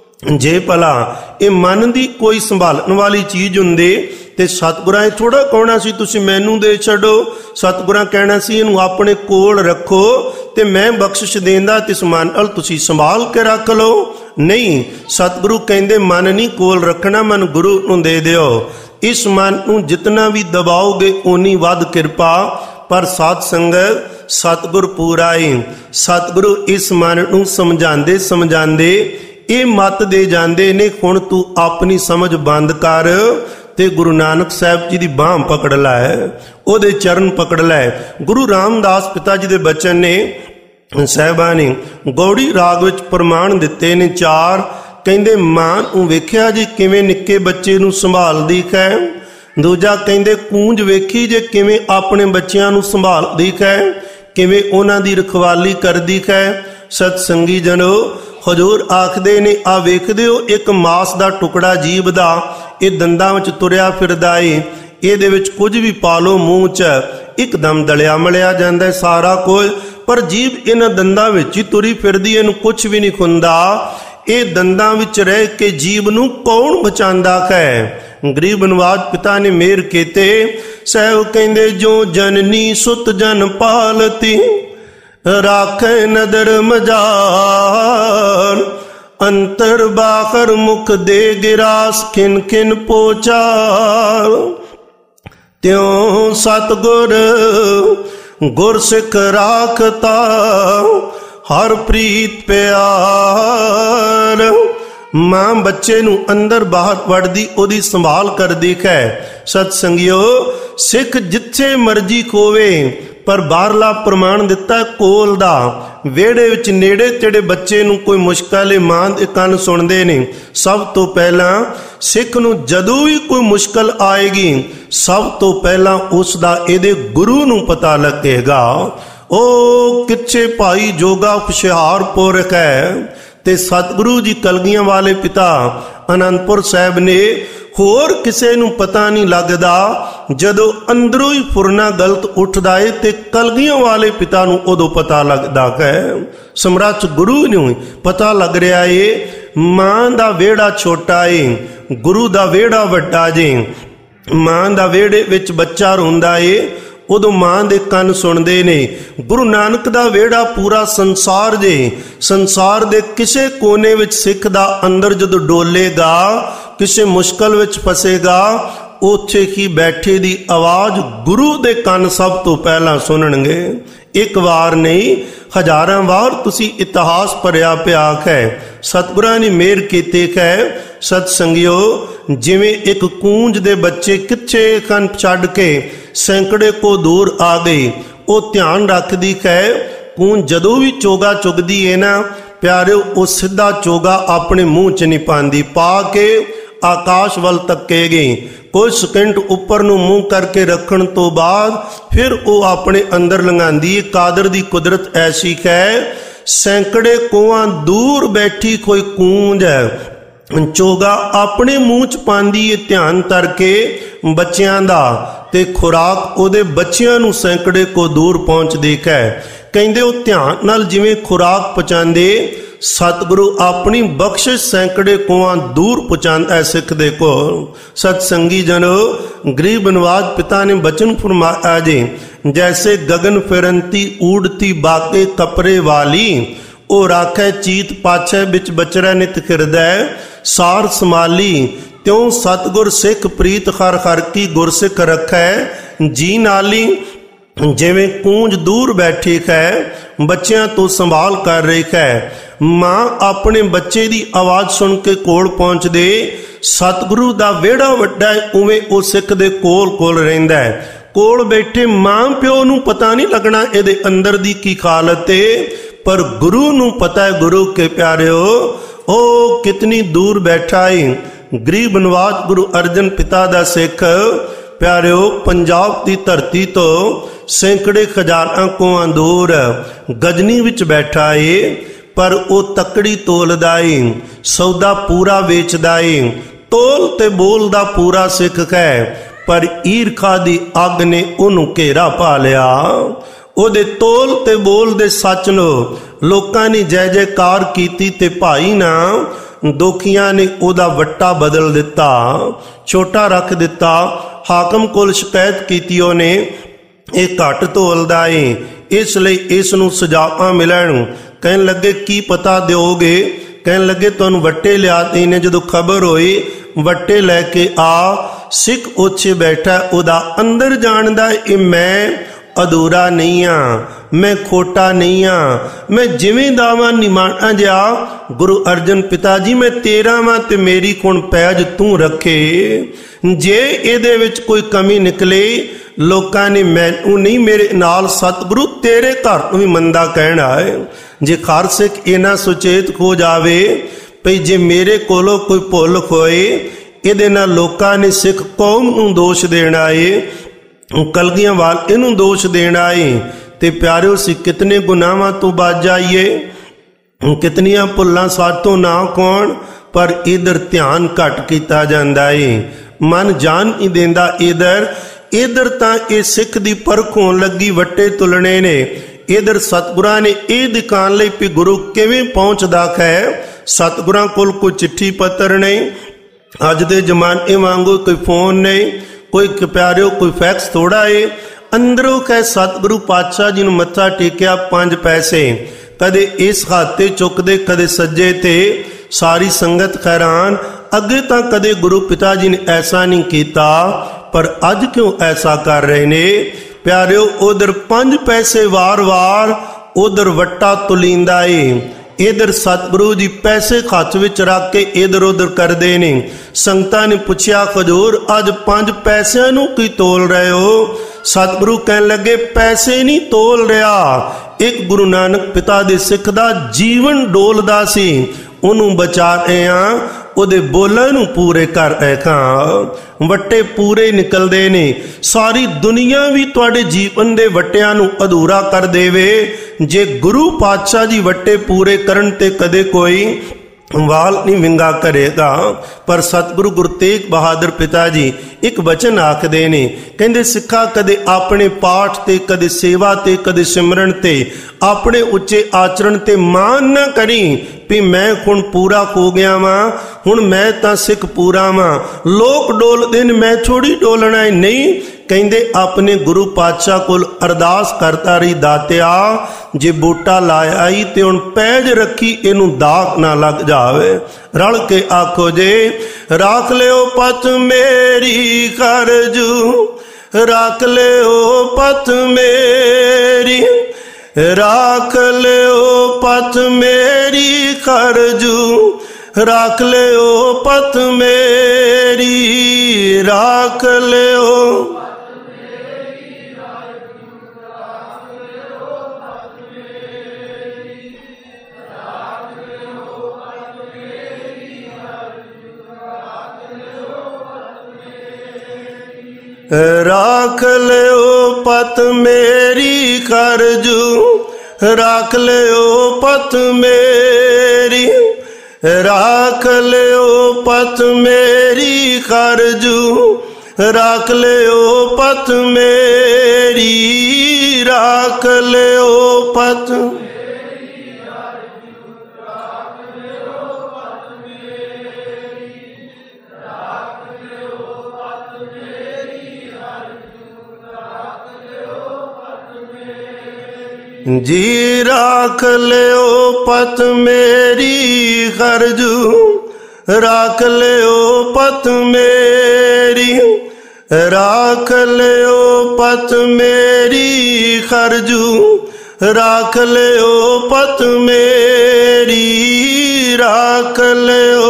ਜੇ ਭਲਾ ਇਹ ਮਨ ਦੀ ਕੋਈ ਸੰਭਾਲਣ ਵਾਲੀ ਚੀਜ਼ ਹੁੰਦੀ ਤੇ ਸਤਿਗੁਰਾਂ ਇਹ ਥੋੜਾ ਕਹਿਣਾ ਸੀ ਤੁਸੀਂ ਮੈਨੂੰ ਦੇ ਛੱਡੋ। ਸਤਿਗੁਰਾਂ ਕਹਿਣਾ ਸੀ ਇਹਨੂੰ ਆਪਣੇ ਕੋਲ ਰੱਖੋ ਤੇ ਮੈਂ ਬਖਸ਼ਿਸ਼ ਦੇਂਦਾ ਤੇ ਇਸ ਮਨ ਨਾਲ ਤੁਸੀਂ ਸੰਭਾਲ ਕੇ ਰੱਖ ਲਓ। ਨਹੀਂ, ਸਤਿਗੁਰੂ ਕਹਿੰਦੇ ਮਨ ਨਹੀਂ ਕੋਲ ਰੱਖਣਾ, ਮਨ ਗੁਰੂ ਨੂੰ ਦੇ ਦਿਓ। ਇਸ ਮਨ ਨੂੰ ਜਿਤਨਾ ਵੀ ਦਬਾਓਗੇ ਓਨੀ ਵੱਧ ਕਿਰਪਾ। ਪਰ ਸਾਧ ਸੰਗਤ ਸਤਿਗੁਰ ਪੂਰਾ ਏ। ਸਤਿਗੁਰੂ ਇਸ ਮਨ ਨੂੰ ਸਮਝਾਉਂਦੇ ਸਮਝਾਉਂਦੇ ਇਹ ਮਤ ਦੇ ਜਾਂਦੇ ਨੇ, ਹੁਣ ਤੂੰ ਆਪਣੀ ਸਮਝ ਬੰਦ ਕਰ ਤੇ ਗੁਰੂ ਨਾਨਕ ਸਾਹਿਬ ਜੀ ਦੀ ਬਾਂਹ ਪਕੜ ਲੈ, ਉਹਦੇ ਚਰਨ ਪਕੜ ਲੈ। ਗੁਰੂ ਰਾਮਦਾਸ ਪਿਤਾ ਜੀ ਦੇ ਬਚਨ ਨੇ ਸਾਹਿਬਾਂ ਨੇ ਗੌੜੀ ਰਾਗ ਵਿੱਚ ਪ੍ਰਮਾਣ ਦਿੱਤੇ ਨੇ ਚਾਰ। ਕਹਿੰਦੇ ਮਾਂ ਨੂੰ ਵੇਖਿਆ ਜੀ ਕਿਵੇਂ ਨਿੱਕੇ ਬੱਚੇ ਨੂੰ ਸੰਭਾਲਦੀ ਹੈ। ਦੂਜਾ ਕਹਿੰਦੇ ਕੂੰਜ ਵੇਖੀ ਜੇ ਕਿਵੇਂ ਆਪਣੇ ਬੱਚਿਆਂ ਨੂੰ ਸੰਭਾਲਦੀ ਹੈ, ਕਿਵੇਂ ਉਹਨਾਂ ਦੀ ਰਖਵਾਲੀ ਕਰਦੀ ਹੈ। ਸਤ ਸੰਗੀ ਜਨੋ ਹਜ਼ੂਰ ਆਖਦੇ ਨੇ ਆ ਵੇਖਦੇ ਹੋ ਇੱਕ ਮਾਸ ਦਾ ਟੁਕੜਾ ਜੀਭ ਦਾ, ਇਹ ਦੰਦਾਂ ਵਿੱਚ ਤੁਰਿਆ ਫਿਰਦਾ ਏ, ਇਹਦੇ ਵਿੱਚ ਕੁਝ ਵੀ ਪਾ ਲਓ ਮੂੰਹ 'ਚ ਇੱਕਦਮ ਦਲਿਆ ਮਲਿਆ ਜਾਂਦਾ ਸਾਰਾ ਕੁਝ, ਪਰ ਜੀਭ ਇਹਨਾਂ ਦੰਦਾਂ ਵਿੱਚ ਹੀ ਤੁਰੀ ਫਿਰਦੀ, ਇਹਨੂੰ ਕੁਝ ਵੀ ਨਹੀਂ ਹੁੰਦਾ। ਇਹ ਦੰਦਾਂ ਵਿੱਚ ਰਹਿ ਕੇ ਜੀਭ ਨੂੰ ਕੌਣ ਬਚਾਉਂਦਾ ਹੈ? ਗਰੀਬ ਨਵਾਜ ਪਿਤਾ ਨੇ ਮਿਹਰ ਕੀਤੇ। ਸਾਹਿਬ ਕਹਿੰਦੇ ਜੋ ਜਨਨੀ ਸੁਤ ਜਨ ਪਾਲਤੀ, ਰਾਖੇ ਨਦਰ ਮਜਾਲ, ਅੰਤਰ ਬਾਹਰ ਮੁਖ ਦੇ ਗਿਰਾਸ ਖਿਨ ਖਿਨ ਪੋਚਾਰ। ਤਿਉ ਸਤਿਗੁਰ ਗੁਰ ਸਿੱਖ ਰਾਖਤਾ ਹਰ ਪ੍ਰੀਤ ਪਿਆਰ। ਮਾਂ ਬੱਚੇ ਨੂੰ ਅੰਦਰ ਬਾਹਰ ਵੜਦੀ ਉਹਦੀ ਸੰਭਾਲ ਕਰਦੀ ਹੈ। ਸਤ ਸੰਗਿਓ, ਸਿੱਖ ਜਿੱਥੇ ਮਰਜੀ ਖੋਵੇ ਪਰ ਬਾਹਰਲਾ ਪ੍ਰਮਾਣ ਦਿੱਤਾ ਕੋਲ ਦਾ। ਵਿਹੜੇ ਵਿੱਚ ਨੇੜੇ ਤੇੜੇ ਬੱਚੇ ਨੂੰ ਕੋਈ ਮੁਸ਼ਕਲ ਹੈ, ਮਾਂ ਦੇ ਕੰਨ ਸੁਣਦੇ ਨੇ। ਸਭ ਤੋਂ ਪਹਿਲਾਂ ਸਿੱਖ ਨੂੰ ਜਦੋਂ ਵੀ ਕੋਈ ਮੁਸ਼ਕਲ ਆਏਗੀ, ਸਭ ਤੋਂ ਪਹਿਲਾਂ ਉਸ ਦਾ ਇਹਦੇ ਗੁਰੂ ਨੂੰ ਪਤਾ ਲੱਗੇਗਾ। ਉਹ ਕਿੱਥੇ ਭਾਈ ਜੋਗਾ ਹੁਸ਼ਿਆਰਪੁਰ ਹੈ ਤੇ ਸਤਿਗੁਰੂ ਜੀ ਕਲਗੀਆਂ ਵਾਲੇ ਪਿਤਾ ਅਨੰਦਪੁਰ ਸਾਹਿਬ ਨੇ। ਹੋਰ ਕਿਸੇ ਨੂੰ ਪਤਾ ਨਹੀਂ ਲੱਗਦਾ, ਜਦੋਂ ਅੰਦਰੋਂ ਹੀ ਫੁਰਨਾ ਗਲਤ ਉੱਠਦਾ ਏ ਤੇ ਕਲਗੀਆਂ ਵਾਲੇ ਪਿਤਾ ਨੂੰ ਉਦੋਂ ਪਤਾ ਲੱਗਦਾ ਹੈ। ਸਮਰੱਥ ਗੁਰੂ ਨੂੰ ਪਤਾ ਲੱਗ ਰਿਹਾ ਏ ਮਾਂ ਦਾ ਵਿਹੜਾ ਛੋਟਾ ਏ, ਗੁਰੂ ਦਾ ਵਿਹੜਾ ਵੱਡਾ ਜੇ। ਮਾਂ ਦਾ ਵਿਹੜੇ ਵਿੱਚ ਬੱਚਾ ਰੋਂਦਾ ਏ, ਉਦੋਂ ਮਾਂ ਦੇ ਕੰਨ ਸੁਣਦੇ ਨੇ। ਗੁਰੂ ਨਾਨਕ ਦਾ ਵਿਹੜਾ ਪੂਰਾ ਸੰਸਾਰ ਜੇ। ਸੰਸਾਰ ਦੇ ਕਿਸੇ ਕੋਨੇ ਵਿੱਚ ਸਿੱਖ ਦਾ ਅੰਦਰ ਜਦੋਂ ਡੋਲੇਗਾ, ਕਿਸੇ ਮੁਸ਼ਕਲ ਵਿੱਚ ਫਸੇਗਾ, ਉੱਥੇ ਹੀ ਬੈਠੇ ਦੀ ਆਵਾਜ਼ ਗੁਰੂ ਦੇ ਕੰਨ ਸਭ ਤੋਂ ਪਹਿਲਾਂ ਸੁਣਨਗੇ। ਇੱਕ ਵਾਰ ਨਹੀਂ, ਹਜ਼ਾਰਾਂ ਵਾਰ ਤੁਸੀਂ ਇਤਿਹਾਸ ਭਰਿਆ ਪਿਆ ਹੈ। ਸਤਿਗੁਰਾਂ ਨੇ ਮਿਹਰ ਕੀਤੀ ਹੈ। ਸਤ ਸੰਗਿਓ, ਜਿਵੇਂ ਇੱਕ ਕੂੰਜ ਦੇ ਬੱਚੇ ਕਿੱਥੇ ਕੰਨ ਛੱਡ ਕੇ ਸੈਂਕੜੇ ਕੋ ਦੂਰ ਆ ਗਏ, ਉਹ ਧਿਆਨ ਰੱਖਦੀ ਹੈ। ਕੂੰਜ ਜਦੋਂ ਵੀ ਚੋਗਾ ਚੁਗਦੀ ਹੈ ਨਾ ਪਿਆਰਿਓ, ਉਹ ਸਿੱਧਾ ਚੋਗਾ ਆਪਣੇ ਮੂੰਹ 'ਚ ਨਹੀਂ ਪਾਉਂਦੀ, ਪਾ ਕੇ ਆਕਾਸ਼ ਵੱਲ ਤੱਕੇਗੀ। ਕੁਝ ਸਕਿੰਟ ਉੱਪਰ ਨੂੰ ਮੂੰਹ ਕਰਕੇ ਰੱਖਣ ਤੋਂ ਬਾਅਦ ਫਿਰ ਉਹ ਆਪਣੇ ਅੰਦਰ ਲੰਘਾਉਂਦੀ ਹੈ। ਕਾਦਰ ਦੀ ਕੁਦਰਤ ਐਸੀ ਹੈ, ਸੈਂਕੜੇ ਕੋਹਾਂ ਦੂਰ ਬੈਠੀ ਕੋਈ ਕੂੰਜ ਹੈ, ਚੋਗਾ ਆਪਣੇ ਮੂੰਹ 'ਚ ਪਾਉਂਦੀ ਹੈ ਧਿਆਨ ਕਰਕੇ ਬੱਚਿਆਂ ਦਾ, ਤੇ ਖੁਰਾਕ ਉਹਦੇ ਬੱਚਿਆਂ ਨੂੰ ਸੈਂਕੜੇ ਕੋ ਦੂਰ ਪਹੁੰਚਦੀ ਹੈ। ਕਹਿੰਦੇ ਉਹ ਧਿਆਨ ਨਾਲ ਜਿਵੇਂ ਖੁਰਾਕ ਪਹੁੰਚਾਉਂਦੇ, ਸਤਿਗੁਰੂ ਆਪਣੀ ਬਖਸ਼ਿਸ਼ ਸੈਂਕੜੇ ਕੋਹਾਂ ਦੂਰ ਪਹੁੰਚਾਉਂਦਾ ਹੈ ਸਿੱਖ ਦੇ ਕੋਲ। ਸਤ ਸੰਗੀ ਜਨੋ, ਗਰੀਬ ਨਵਾਜ ਪਿਤਾ ਨੇ ਬਚਨ ਫਰਮਾਇਆ ਜੀ, ਜੈਸੇ ਗगन ਫਿਰੰਤੀ ਊੜਤੀ ਬਾਕੇ ਕਪਰੇ ਵਾਲੀ, ਉਹ ਰਾਖੈ ਚੀਤ ਪਾਛੈ ਵਿੱਚ ਬਚਰੈ ਨਿਤ ਹਿਰਦੈ ਸਾਰ ਸਮਾਲੀ। ਤਿਉ ਸਤਿਗੁਰ ਸਿੱਖ ਪ੍ਰੀਤ ਹਰ ਹਰ ਕੀ ਗੁਰ ਸਿੱਖ ਰੱਖੈ ਜੀ ਨਾਲੀ। ਜਿਵੇਂ ਕੂੰਜ ਦੂਰ ਬੈਠੀ ਹੈ, ਬੱਚਿਆਂ ਤੋਂ ਸੰਭਾਲ ਕਰ ਰਹੀ ਹੈ, ਮਾਂ ਆਪਣੇ ਬੱਚੇ ਦੀ ਆਵਾਜ਼ ਸੁਣ ਕੇ ਕੋਲ ਪਹੁੰਚਦੇ। ਸਤਿਗੁਰੂ ਦਾ ਵਿਹੜਾ ਵੱਡਾ ਹੈ, ਉਵੇਂ ਉਹ ਸਿੱਖ ਦੇ ਕੋਲ ਕੋਲ ਰਹਿੰਦਾ ਹੈ। ਕੋਲ ਬੈਠੇ ਮਾਂ ਪਿਓ ਨੂੰ ਪਤਾ ਨਹੀਂ ਲੱਗਣਾ ਇਹਦੇ ਅੰਦਰ ਦੀ ਕੀ ਹਾਲਤ ਏ, ਪਰ ਗੁਰੂ ਨੂੰ ਪਤਾ ਹੈ। ਗੁਰੂ ਕੇ ਪਿਆਰਿਓ, ਉਹ ਕਿਤਨੀ ਦੂਰ ਬੈਠਾ ਏ। ਗਰੀਬ ਨਵਾਜ ਗੁਰੂ ਅਰਜਨ ਪਿਤਾ ਦਾ ਸਿੱਖ ਪਿਆਰਿਓ, ਪੰਜਾਬ ਦੀ ਧਰਤੀ ਤੋਂ ਸੈਂਕੜੇ ਹਜ਼ਾਰਾਂ ਕੋਹਾਂ ਦੂਰ ਗਜਨੀ ਵਿੱਚ ਬੈਠਾ ਏ, ਪਰ ਉਹ ਤੱਕੜੀ ਤੋਲਦਾ ਏ, ਸੌਦਾ ਪੂਰਾ ਵੇਚਦਾ ਏ, ਤੋਲ ਤੇ ਬੋਲ ਦਾ ਪੂਰਾ ਸਿੱਖ ਹੈ। ਪਰ ਈਰਖਾ ਦੀ ਅੱਗ ਨੇ ਉਹਨੂੰ ਘੇਰਾ ਪਾ ਲਿਆ। ਉਹਦੇ ਤੋਲ ਤੇ ਬੋਲ ਦੇ ਸੱਚ ਨੂੰ ਲੋਕਾਂ ਨੇ ਜੈ ਜੈਕਾਰ ਕੀਤੀ ਤੇ ਭਾਈ ਨਾ ਦੋਖੀਆਂ ਨੇ ਉਹਦਾ ਵੱਟਾ ਬਦਲ ਦਿੱਤਾ, ਛੋਟਾ ਰੱਖ ਦਿੱਤਾ। ਹਾਕਮ ਕੋਲ ਸ਼ਿਕਾਇਤ ਕੀਤੀ ਉਹਨੇ, ਇਹ ਘੱਟ ਤੋਲਦਾ ਏ, ਇਸ ਲਈ ਇਸ ਨੂੰ ਸਜ਼ਾਵਾਂ ਮਿਲਣ। ਕਹਿਣ ਲੱਗੇ ਕੀ ਪਤਾ ਦਿਓਗੇ? ਕਹਿਣ ਲੱਗੇ ਤੁਹਾਨੂੰ ਵੱਟੇ ਲਿਆ ਦੇਣੇ। ਜਦੋਂ ਖਬਰ ਹੋਈ ਵੱਟੇ ਲੈ ਕੇ ਆ, ਸਿੱਖ ਉੱਥੇ ਬੈਠਾ, ਉਹਦਾ ਅੰਦਰ ਜਾਣਦਾ ਇਹ ਮੈਂ ਅਧੂਰਾ ਨਹੀਂ ਆ, ਮੈਂ ਖੋਟਾ ਨਹੀਂ ਆ, ਮੈਂ ਜਿਵੇਂ ਦਾਵਾ ਨਿਮਾਣਾ ਜਾ ਗੁਰੂ ਅਰਜਨ ਪਿਤਾ ਜੀ ਮੈਂ ਤੇਰਾ ਵਾਂ ਤੇ ਮੇਰੀ ਕੋਣ ਪੈਜ ਤੂੰ ਰੱਖੇ। ਜੇ ਇਹਦੇ ਵਿੱਚ ਕੋਈ ਕਮੀ ਨਿਕਲੇ, ਲੋਕਾਂ ਨੇ ਮੈਨੂੰ ਨਹੀਂ ਮੇਰੇ ਨਾਲ ਸਤਿਗੁਰੂ ਤੇਰੇ ਘਰ ਨੂੰ ਵੀ ਮੰਦਾ ਕਹਿਣਾ ਹੈ। ਜੇ ਹਰ ਸਿੱਖ ਇਹਨਾਂ ਸੁਚੇਤ ਹੋ ਜਾਵੇ ਭਈ ਜੇ ਮੇਰੇ ਕੋਲੋਂ ਕੋਈ ਭੁੱਲ ਹੋਏ, ਇਹਦੇ ਨਾਲ ਲੋਕਾਂ ਨੇ ਸਿੱਖ ਕੌਮ ਨੂੰ ਦੋਸ਼ ਦੇਣਾ ਏ, ਕਲਗੀਆਂ ਵਾਲ ਇਹਨੂੰ ਦੋਸ਼ ਦੇਣਾ ਏ। ਤੇ ਪਿਆਰਿਓ, ਸੀ ਕਿਤਨੇ ਗੁਨਾਹਾਂ ਤੋਂ ਬਚ ਜਾਈਏ, ਕਿਤਨੀਆਂ ਭੁੱਲਾਂ ਸਾਤੋਂ ਨਾ ਹੋਣ, ਪਰ ਇਧਰ ਧਿਆਨ ਘੱਟ ਕੀਤਾ ਜਾਂਦਾ ਏ, ਮਨ ਜਾਣ ਨਹੀਂ ਦਿੰਦਾ ਇਧਰ। ਇਧਰ ਤਾਂ ਇਹ ਸਿੱਖ ਦੀ ਪਰਖ ਹੋਣ ਲੱਗੀ, ਵੱਟੇ ਤੁਲਣੇ ਨੇ। ਇਧਰ ਸਤਿਗੁਰਾਂ ਨੇ ਇਹ ਦਿਖਾਉਣ ਲਈ ਵੀ ਗੁਰੂ ਕਿਵੇਂ ਪਹੁੰਚਦਾ ਹੈ। ਸਤਿਗੁਰਾਂ ਕੋਲ ਕੋਈ ਚਿੱਠੀ ਪੱਤਰ ਨਹੀਂ, ਅੱਜ ਦੇ ਜ਼ਮਾਨੇ ਵਾਂਗੂ ਕੋਈ ਫੋਨ ਨਹੀਂ, ਕੋਈ ਪਿਆਰਿਓ ਕੋਈ ਫੈਕਸ ਥੋੜਾ ਏ। ਅੰਦਰੋਂ ਕਹੇ ਸਤਿਗੁਰੂ ਪਾਤਸ਼ਾਹ ਜੀ ਨੂੰ ਮੱਥਾ ਟੇਕਿਆ, ਪੰਜ ਪੈਸੇ ਕਦੇ ਇਸ ਹੱਥ ਤੇ ਚੁੱਕਦੇ, ਕਦੇ ਸੱਜੇ ਤੇ। ਸਾਰੀ ਸੰਗਤ हैरान। ਅੱਗੇ ਤਾਂ ਕਦੇ ਗੁਰੂ ਪਿਤਾ ਜੀ ਨੇ ਐਸਾ ਨਹੀਂ ਕੀਤਾ, ਪਰ ਅੱਜ ਕਿਉਂ ਐਸਾ ਕਰ ਰਹੇ ਨੇ? ਪਿਆਰਿਓ, ਉਧਰ ਪੰਜ ਪੈਸੇ ਵਾਰ-ਵਾਰ, ਉਧਰ ਵੱਟਾ ਤੁਲੀਂਦਾ ਏ। इधर सतगुरु जी पैसे हथ विच रख के इधर उधर करते ने। संगतां ने पुछया, हजूर अज पंज पैसिਆਂ ਨੂੰ की तोल रहे हो? सतगुरु कहन लगे, पैसे नहीं तोल रहा, एक गुरु नानक पिता दे सिख दा जीवन डोलदा सी, ਉਹਨੂੰ बचा रहे हाँ, ਉਹਦੇ ਬੋਲਾਂ ਨੂੰ ਪੂਰੇ ਕਰ ਰਹੇ ਹਾਂ। ਵੱਟੇ ਪੂਰੇ ਨਿਕਲਦੇ ਨੇ। ਸਾਰੀ ਦੁਨੀਆ ਵੀ ਤੁਹਾਡੇ ਜੀਵਨ ਦੇ ਵੱਟਿਆਂ ਨੂੰ ਅਧੂਰਾ ਕਰ ਦੇਵੇ, ਜੇ ਗੁਰੂ ਪਾਤਸ਼ਾਹ ਜੀ ਵੱਟੇ ਪੂਰੇ ਕਰਨ ਤੇ ਕਦੇ ਕੋਈ ਵਾਲ नहीं विंगा करेगा। पर सतगुरु गुरु तेग बहादुर पिता जी एक वचन आखदे ने, कहंदे सिखा कदे अपने पाठ ते, कदे सेवा ते, कदे सिमरन ते, अपने उच्चे आचरण ते मान ना करी भी मैं हुण पूरा हो गया वां, हुण मैं तां सिख पूरा वां, लोक डोलदे ने मैं थोड़ी डोलना है। नहीं, कहंदे अपने गुरु पातशाह कोल अरदास करता रही, दातिया जे बूटा लाया ही ते हुण पैज रखी, इनू दाग ना लग जावे। रल के आखो जे, राख लियो पत मेरी करजू, राख लियो पत मेरी, राख लियो पत मेरी करजू, राख लियो पत मेरी, राख लियो राख लियो पत मेरी करजू, राख लियो पत मेरी, राख लियो पत मेरी करजू, राख लियो पत मेरी, राख लियो पत जी, राख लियो पत मेरी करजू, राख लियो पत मेरी, राख लियो पत मेरी करजू, राख लियो पत मेरी, राख लियो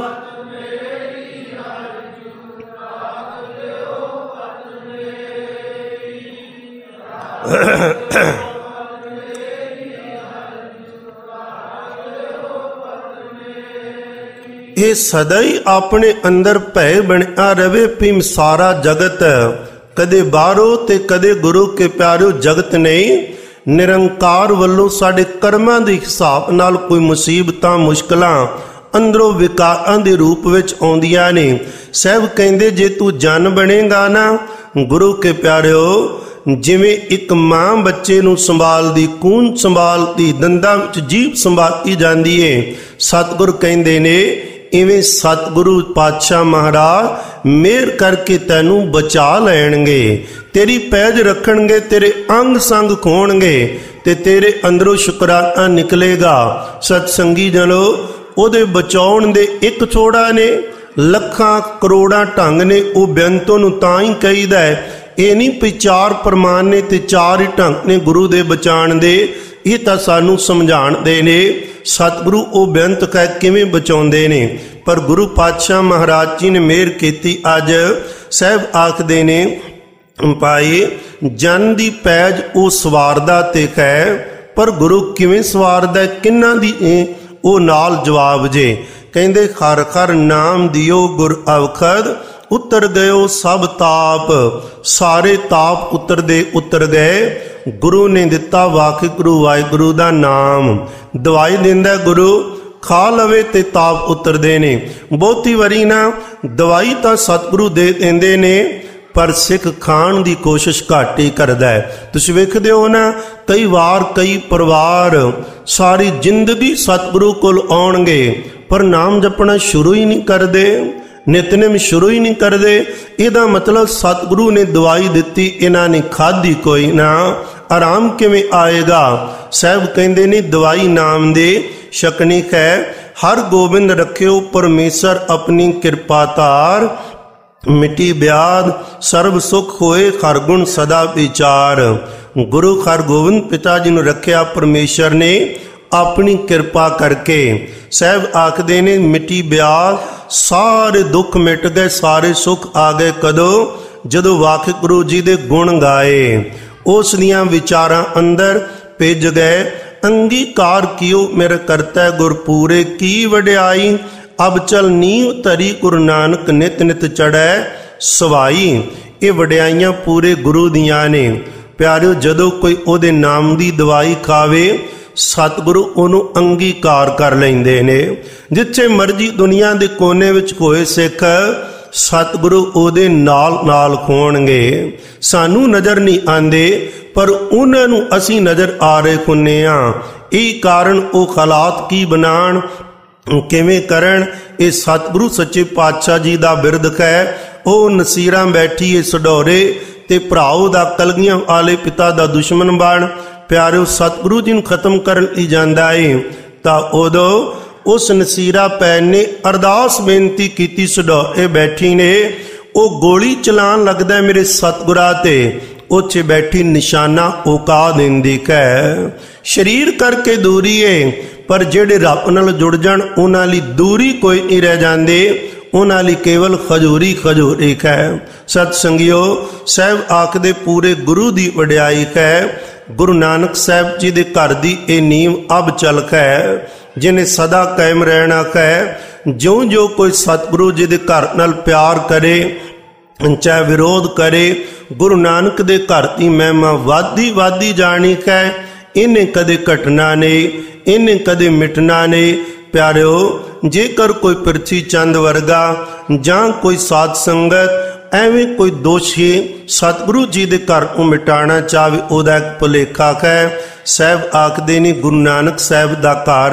ਇਹ ਸਦਾ ਹੀ ਆਪਣੇ ਅੰਦਰ ਭੈ ਬਣਿਆ ਰਵੇ ਵੀ ਸਾਰਾ ਜਗਤ ਕਦੇ ਬਾਹਰੋਂ ਤੇ ਕਦੇ ਗੁਰੂ ਕੇ ਪਿਆਰਿਓ ਜਗਤ ਨਹੀਂ। ਨਿਰੰਕਾਰ ਵੱਲੋਂ ਸਾਡੇ ਕਰਮਾਂ ਦੇ ਹਿਸਾਬ ਨਾਲ ਕੋਈ ਮੁਸੀਬਤਾਂ ਮੁਸ਼ਕਲਾਂ ਅੰਦਰੋਂ ਵਿਕਾਰਾਂ ਦੇ ਰੂਪ ਵਿੱਚ ਆਉਂਦੀਆਂ ਨੇ। ਸਾਹਿਬ ਕਹਿੰਦੇ ਜੇ ਤੂੰ ਜਨ ਬਣੇਗਾ ਨਾ ਗੁਰੂ ਕੇ ਪਿਆਰਿਓ, ਜਿਵੇਂ ਇੱਕ ਮਾਂ ਬੱਚੇ ਨੂੰ ਸੰਭਾਲਦੀ, ਕੂਨ ਸੰਭਾਲਦੀ, ਦੰਦਾਂ ਵਿੱਚ ਜੀਭ ਸੰਭਾਲੀ ਜਾਂਦੀ ਏ, ਸਤਿਗੁਰ ਕਹਿੰਦੇ ਨੇ ਇਵੇਂ ਸਤਿਗੁਰੂ ਪਾਤਸ਼ਾਹ ਮਹਾਰਾਜ ਮਿਹਰ ਕਰਕੇ ਤੈਨੂੰ ਬਚਾ ਲੈਣਗੇ, ਤੇਰੀ ਪੈਜ ਰੱਖਣਗੇ, ਤੇਰੇ ਅੰਗ ਸੰਗ ਖੋਣਗੇ ਤੇ ਤੇਰੇ ਅੰਦਰੋਂ ਸ਼ੁਕਰਾਨਾ ਨਿਕਲੇਗਾ। ਸਤਸੰਗੀ ਜਨੋ, ਉਹਦੇ ਬਚਾਉਣ ਦੇ ਇੱਕ ਛੋੜਾ ਨੇ, ਲੱਖਾਂ ਕਰੋੜਾਂ ਢੰਗ ਨੇ। ਉਹ ਬੇਅੰਤੋਂ ਨੂੰ ਤਾਂ ਹੀ ਕਹੀਦਾ ਹੈ, ਇਹ ਨਹੀਂ ਵੀ ਚਾਰ ਪ੍ਰਮਾਣ ਨੇ ਤੇ ਚਾਰ ਹੀ ਢੰਗ ਨੇ ਗੁਰੂ ਦੇ ਬਚਾਉਣ ਦੇ, ਇਹ ਤਾਂ ਸਾਨੂੰ ਸਮਝਾਣਦੇ ਨੇ। ਸਤਿਗੁਰੂ ਉਹ ਬੇਅੰਤ ਕਹਿ ਕਿਵੇਂ ਬਚਾਉਂਦੇ ਨੇ, ਪਰ ਗੁਰੂ ਪਾਤਸ਼ਾਹ ਮਹਾਰਾਜ ਜੀ ਨੇ ਮਿਹਰ ਕੀਤੀ। ਅੱਜ ਸਾਹਿਬ ਆਖਦੇ ਨੇ, ਭਾਈ ਜਨ ਦੀ ਪੈਜ ਉਹ ਸਵਾਰਦਾ ਤੇ ਕਹਿ, ਪਰ ਗੁਰੂ ਕਿਵੇਂ ਸਵਾਰਦਾ, ਕਿੰਨਾਂ ਦੀ ਉਹ ਨਾਲ ਜਵਾਬ ਜੇ। ਕਹਿੰਦੇ ਖਰ ਖਰ ਨਾਮ ਦਿਓ ਗੁਰ ਅਵਖਦ, ਉਤਰ ਗਇਓ ਸਭ ਤਾਪ, ਸਾਰੇ ਤਾਪ ਉਤਰਦੇ ਉਤਰ ਗਏ। ਗੁਰੂ ਨੇ ਦਿੱਤਾ ਵਾਹਿਗੁਰੂ ਵਾਹਿਗੁਰੂ ਦਾ ਨਾਮ, ਦਵਾਈ ਦਿੰਦਾ ਗੁਰੂ, ਖਾ ਲਵੇ ਤੇ ਤਾਪ ਉਤਰਦੇ ਨੇ। ਬਹੁਤੀ ਵਾਰੀ ਨਾ ਦਵਾਈ ਤਾਂ ਸਤਿਗੁਰੂ ਦੇ ਦਿੰਦੇ ਨੇ, ਪਰ ਸਿੱਖ ਖਾਣ ਦੀ ਕੋਸ਼ਿਸ਼ ਘੱਟ ਹੀ ਕਰਦਾ ਹੈ। ਤੁਸੀਂ ਵੇਖਦੇ ਹੋ ਨਾ, ਕਈ ਵਾਰ ਕਈ ਪਰਿਵਾਰ ਸਾਰੀ ਜ਼ਿੰਦਗੀ ਸਤਿਗੁਰੂ ਕੋਲ ਆਉਣਗੇ ਪਰ ਨਾਮ ਜਪਣਾ ਸ਼ੁਰੂ ਹੀ ਨਹੀਂ ਕਰਦੇ, ਨਿਤਨੇਮ ਸ਼ੁਰੂ ਹੀ ਨਹੀਂ ਕਰਦੇ। ਇਹਦਾ ਮਤਲਬ ਸਤਿਗੁਰੂ ਨੇ ਦਵਾਈ ਦਿੱਤੀ, ਇਹਨਾਂ ਨੇ ਖਾਧੀ ਕੋਈ ਨਾ, ਆਰਾਮ ਕਿਵੇਂ ਆਏਗਾ। ਸਾਹਿਬ ਕਹਿੰਦੇ ਨੇ ਦਵਾਈ ਨਾਮ ਦੇ ਛਕਣੀ ਹੈ, हर गोबिंद रख्यो परमेश्वर अपनी कृपा तार, मिटी ब्याध सर्व सुख होए हर गुण सदा विचार। गुरु हरगोबिंद पिता जी ਨੂੰ ਰੱਖਿਆ परमेश्वर ने अपनी कृपा करके। साहब आखदे ने मिटी ब्याध सारे दुख मिट गए, सारे सुख आ गए कदों जदों वाहिगुरू जी दे गुण गाए। उस दियां विचारां अंदर भिज गए। अंगीकार कियो मेरे करता गुरपूरे की वड्याई, अब चल नींव धरी गुरु नानक नित नित चढ़ै सवाई। ये वड्याइयां पूरे गुरु दियां ने। प्यारिओ जदों कोई ओदे नाम दी दवाई खावे सतगुरु ਉਹਨੂੰ अंगीकार कर ਲੈਂਦੇ ਨੇ। ਜਿੱਥੇ ਮਰਜੀ ਦੁਨੀਆ ਦੇ ਕੋਨੇ ਵਿੱਚ ਹੋਏ ਸਿੱਖ ਸਤਿਗੁਰੂ ਉਹਦੇ ਨਾਲ ਨਾਲ ਹੋਣਗੇ। ਸਾਨੂੰ ਨਜ਼ਰ ਨਹੀਂ ਆਉਂਦੇ ਪਰ ਉਹਨਾਂ ਨੂੰ ਅਸੀਂ ਨਜ਼ਰ ਆ ਰਹੇ ਹੁੰਨੇ ਆ। ਇਹ ਕਾਰਨ ਉਹ ਹਾਲਾਤ ਕੀ ਬਣਾਉਣ ਕਿਵੇਂ ਕਰਨ, ਇਹ ਸਤਿਗੁਰੂ ਸੱਚੇ ਪਾਤਸ਼ਾਹ ਜੀ ਦਾ ਬਿਰਦ ਹੈ। ਉਹ ਨਸੀਰਾਂ ਬੈਠੀ ਏ ਸਡੋਰੇ ਤੇ ਭਰਾਓ ਦਾ ਕਲਗੀਆਂ ਵਾਲੇ ਪਿਤਾ ਦਾ ਦੁਸ਼ਮਣ ਬਣ ਪਿਆਰਿਓ ਸਤਿਗੁਰੂ ਜੀ ਨੂੰ ਖਤਮ ਕਰਨ ਲਈ ਜਾਂਦਾ ਏ ਤਾਂ ਉਦੋਂ ਉਸ ਨਸੀਰਾ ਪੈਨ ਨੇ ਅਰਦਾਸ ਬੇਨਤੀ ਕੀਤੀ। ਸਡੋਰੇ ਬੈਠੀ ਨੇ ਉਹ ਗੋਲੀ ਚਲਾਉਣ ਲੱਗਦਾ ਮੇਰੇ ਸਤਿਗੁਰਾਂ ਤੇ। ਉੱਥੇ ਬੈਠੀ ਨਿਸ਼ਾਨਾ ਔਕਾ ਦਿੰਦੀ ਹੈ। ਸਰੀਰ ਕਰਕੇ ਦੂਰੀ ਏ ਪਰ ਜਿਹੜੇ ਰੱਬ ਨਾਲ ਜੁੜ ਜਾਣ ਉਹਨਾਂ ਲਈ ਦੂਰੀ ਕੋਈ ਨਹੀਂ ਰਹਿ ਜਾਂਦੇ, ਉਹਨਾਂ ਲਈ ਕੇਵਲ ਖਜੂਰੀ ਖਜੂਰੀ ਹੈ। ਸਤ ਸੰਗਿਓ ਸਾਹਿਬ ਆਖਦੇ ਪੂਰੇ ਗੁਰੂ ਦੀ ਵਡਿਆਈ ਹੈ। ਗੁਰੂ ਨਾਨਕ ਸਾਹਿਬ ਜੀ ਦੇ ਘਰ ਦੀ ਇਹ ਨੀਂਵ ਅਬ ਚਲਕ ਹੈ ਜਿਹਨੇ ਸਦਾ ਕਾਇਮ ਰਹਿਣਾ ਹੈ। ਜਿਉਂ ਜਿਉਂ ਕੋਈ ਸਤਿਗੁਰੂ ਜੀ ਦੇ ਘਰ ਨਾਲ ਪਿਆਰ ਕਰੇ ਚਾਹੇ ਵਿਰੋਧ ਕਰੇ, ਗੁਰੂ ਨਾਨਕ ਦੇ ਘਰ ਦੀ ਮਹਿਮਾ ਵਾਧੀ ਵਾਧੀ ਜਾਣੀ ਹੈ। ਇਹਨੇ ਕਦੇ ਘਟਣਾ ਨਹੀਂ, ਇਹਨੇ ਕਦੇ ਮਿਟਣਾ ਨਹੀਂ। ਪਿਆਰਿਓ ਜੇਕਰ ਕੋਈ ਪ੍ਰਿਥੀ ਚੰਦ ਵਰਗਾ ਜਾਂ ਕੋਈ ਸਾਧ ਸੰਗਤ ਐਵੇਂ ਕੋਈ ਦੋਸ਼ੀ ਸਤਿਗੁਰੂ ਜੀ ਦੇ ਘਰ ਨੂੰ ਮਿਟਾਉਣਾ ਚਾਹੇ ਉਹਦਾ ਇੱਕ ਭੁਲੇਖਾ ਹੈ। ਸਾਹਿਬ ਆਖਦੇ ਨੇ ਗੁਰੂ ਨਾਨਕ ਸਾਹਿਬ ਦਾ ਘਰ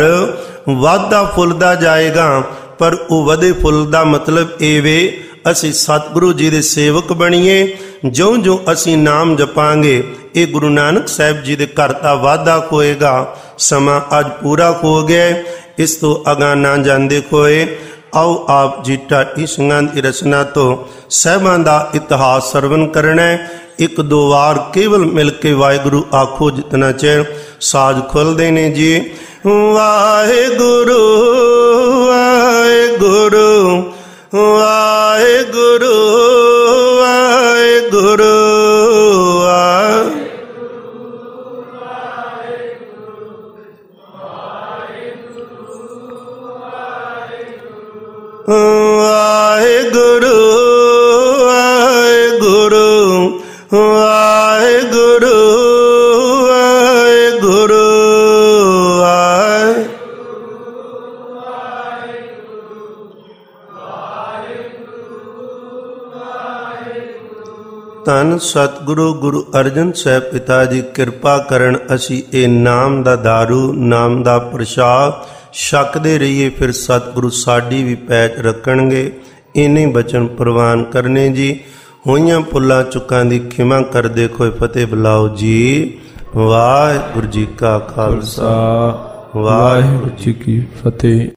ਵਾਧਾ ਫੁੱਲਦਾ ਜਾਏਗਾ ਪਰ ਉਹ ਵਧੇ ਫੁੱਲਦਾ ਮਤਲਬ ਇਹ ਵੇ ਅਸੀਂ ਸਤਿਗੁਰੂ ਜੀ ਦੇ ਸੇਵਕ ਬਣੀਏ। ਜਿਉਂ ਜਿਉਂ ਅਸੀਂ ਨਾਮ ਜਪਾਂਗੇ ਇਹ ਗੁਰੂ ਨਾਨਕ ਸਾਹਿਬ ਜੀ ਦੇ ਘਰ ਦਾ ਵਾਧਾ ਹੋਏਗਾ। ਸਮਾਂ ਅੱਜ ਪੂਰਾ ਹੋ ਗਿਆ, ਇਸ ਤੋਂ ਅਗਾਂਹ ਨਾ ਜਾਂਦੇ ਹੋਏ ਆਓ ਆਪ ਜੀ ਢਾਡੀ ਸਿੰਘਾਂ ਦੀ ਰਚਨਾ ਤੋਂ ਸਾਹਿਬਾਂ ਦਾ ਇਤਿਹਾਸ ਸਰਵਨ ਕਰਨਾ। ਇੱਕ ਦੋ ਵਾਰ ਕੇਵਲ ਮਿਲ ਕੇ ਵਾਹਿਗੁਰੂ ਆਖੋ ਜਿਤਨਾ ਚਿਰ ਸਾਜ ਖੁੱਲਦੇ ਨੇ ਜੀ। ਵਾਹਿਗੁਰੂ ਵਾਹਿਗੁਰੂ ਵਾਹਿਗੁਰੂ ਵਾਹਿਗੁਰੂ ਵਾਹਿਗੁਰੂ ਵਾਹਿਗੁਰੂ ਵਾਹਿਗੁਰੂ ਵਾਹਿਗੁਰੂ ਧੰਨ ਸਤਿਗੁਰੂ ਗੁਰੂ ਅਰਜਨ ਸਾਹਿਬ ਪਿਤਾ ਜੀ ਕਿਰਪਾ ਕਰਨ ਅਸੀਂ ਇਹ ਨਾਮ ਦਾ ਦਾਰੂ ਨਾਮ ਦਾ ਪ੍ਰਸ਼ਾਦ ਛਕਦੇ ਰਹੀਏ, ਫਿਰ ਸਤਿਗੁਰੂ ਸਾਡੀ ਵੀ ਪੈਚ ਰੱਖਣਗੇ। ਇੰਨੇ ਬਚਨ ਪ੍ਰਵਾਨ ਕਰਨੇ ਜੀ। ਹੋਈਆਂ ਭੁੱਲਾਂ ਚੁੱਕਾਂ ਦੀ ਖਿਮਾ ਕਰਦੇ ਹੋਏ ਫਤਿਹ ਬੁਲਾਓ ਜੀ। ਵਾਹਿਗੁਰੂ ਜੀ ਕਾ ਖਾਲਸਾ ਵਾਹਿਗੁਰੂ ਜੀ ਕੀ ਫਤਿਹ।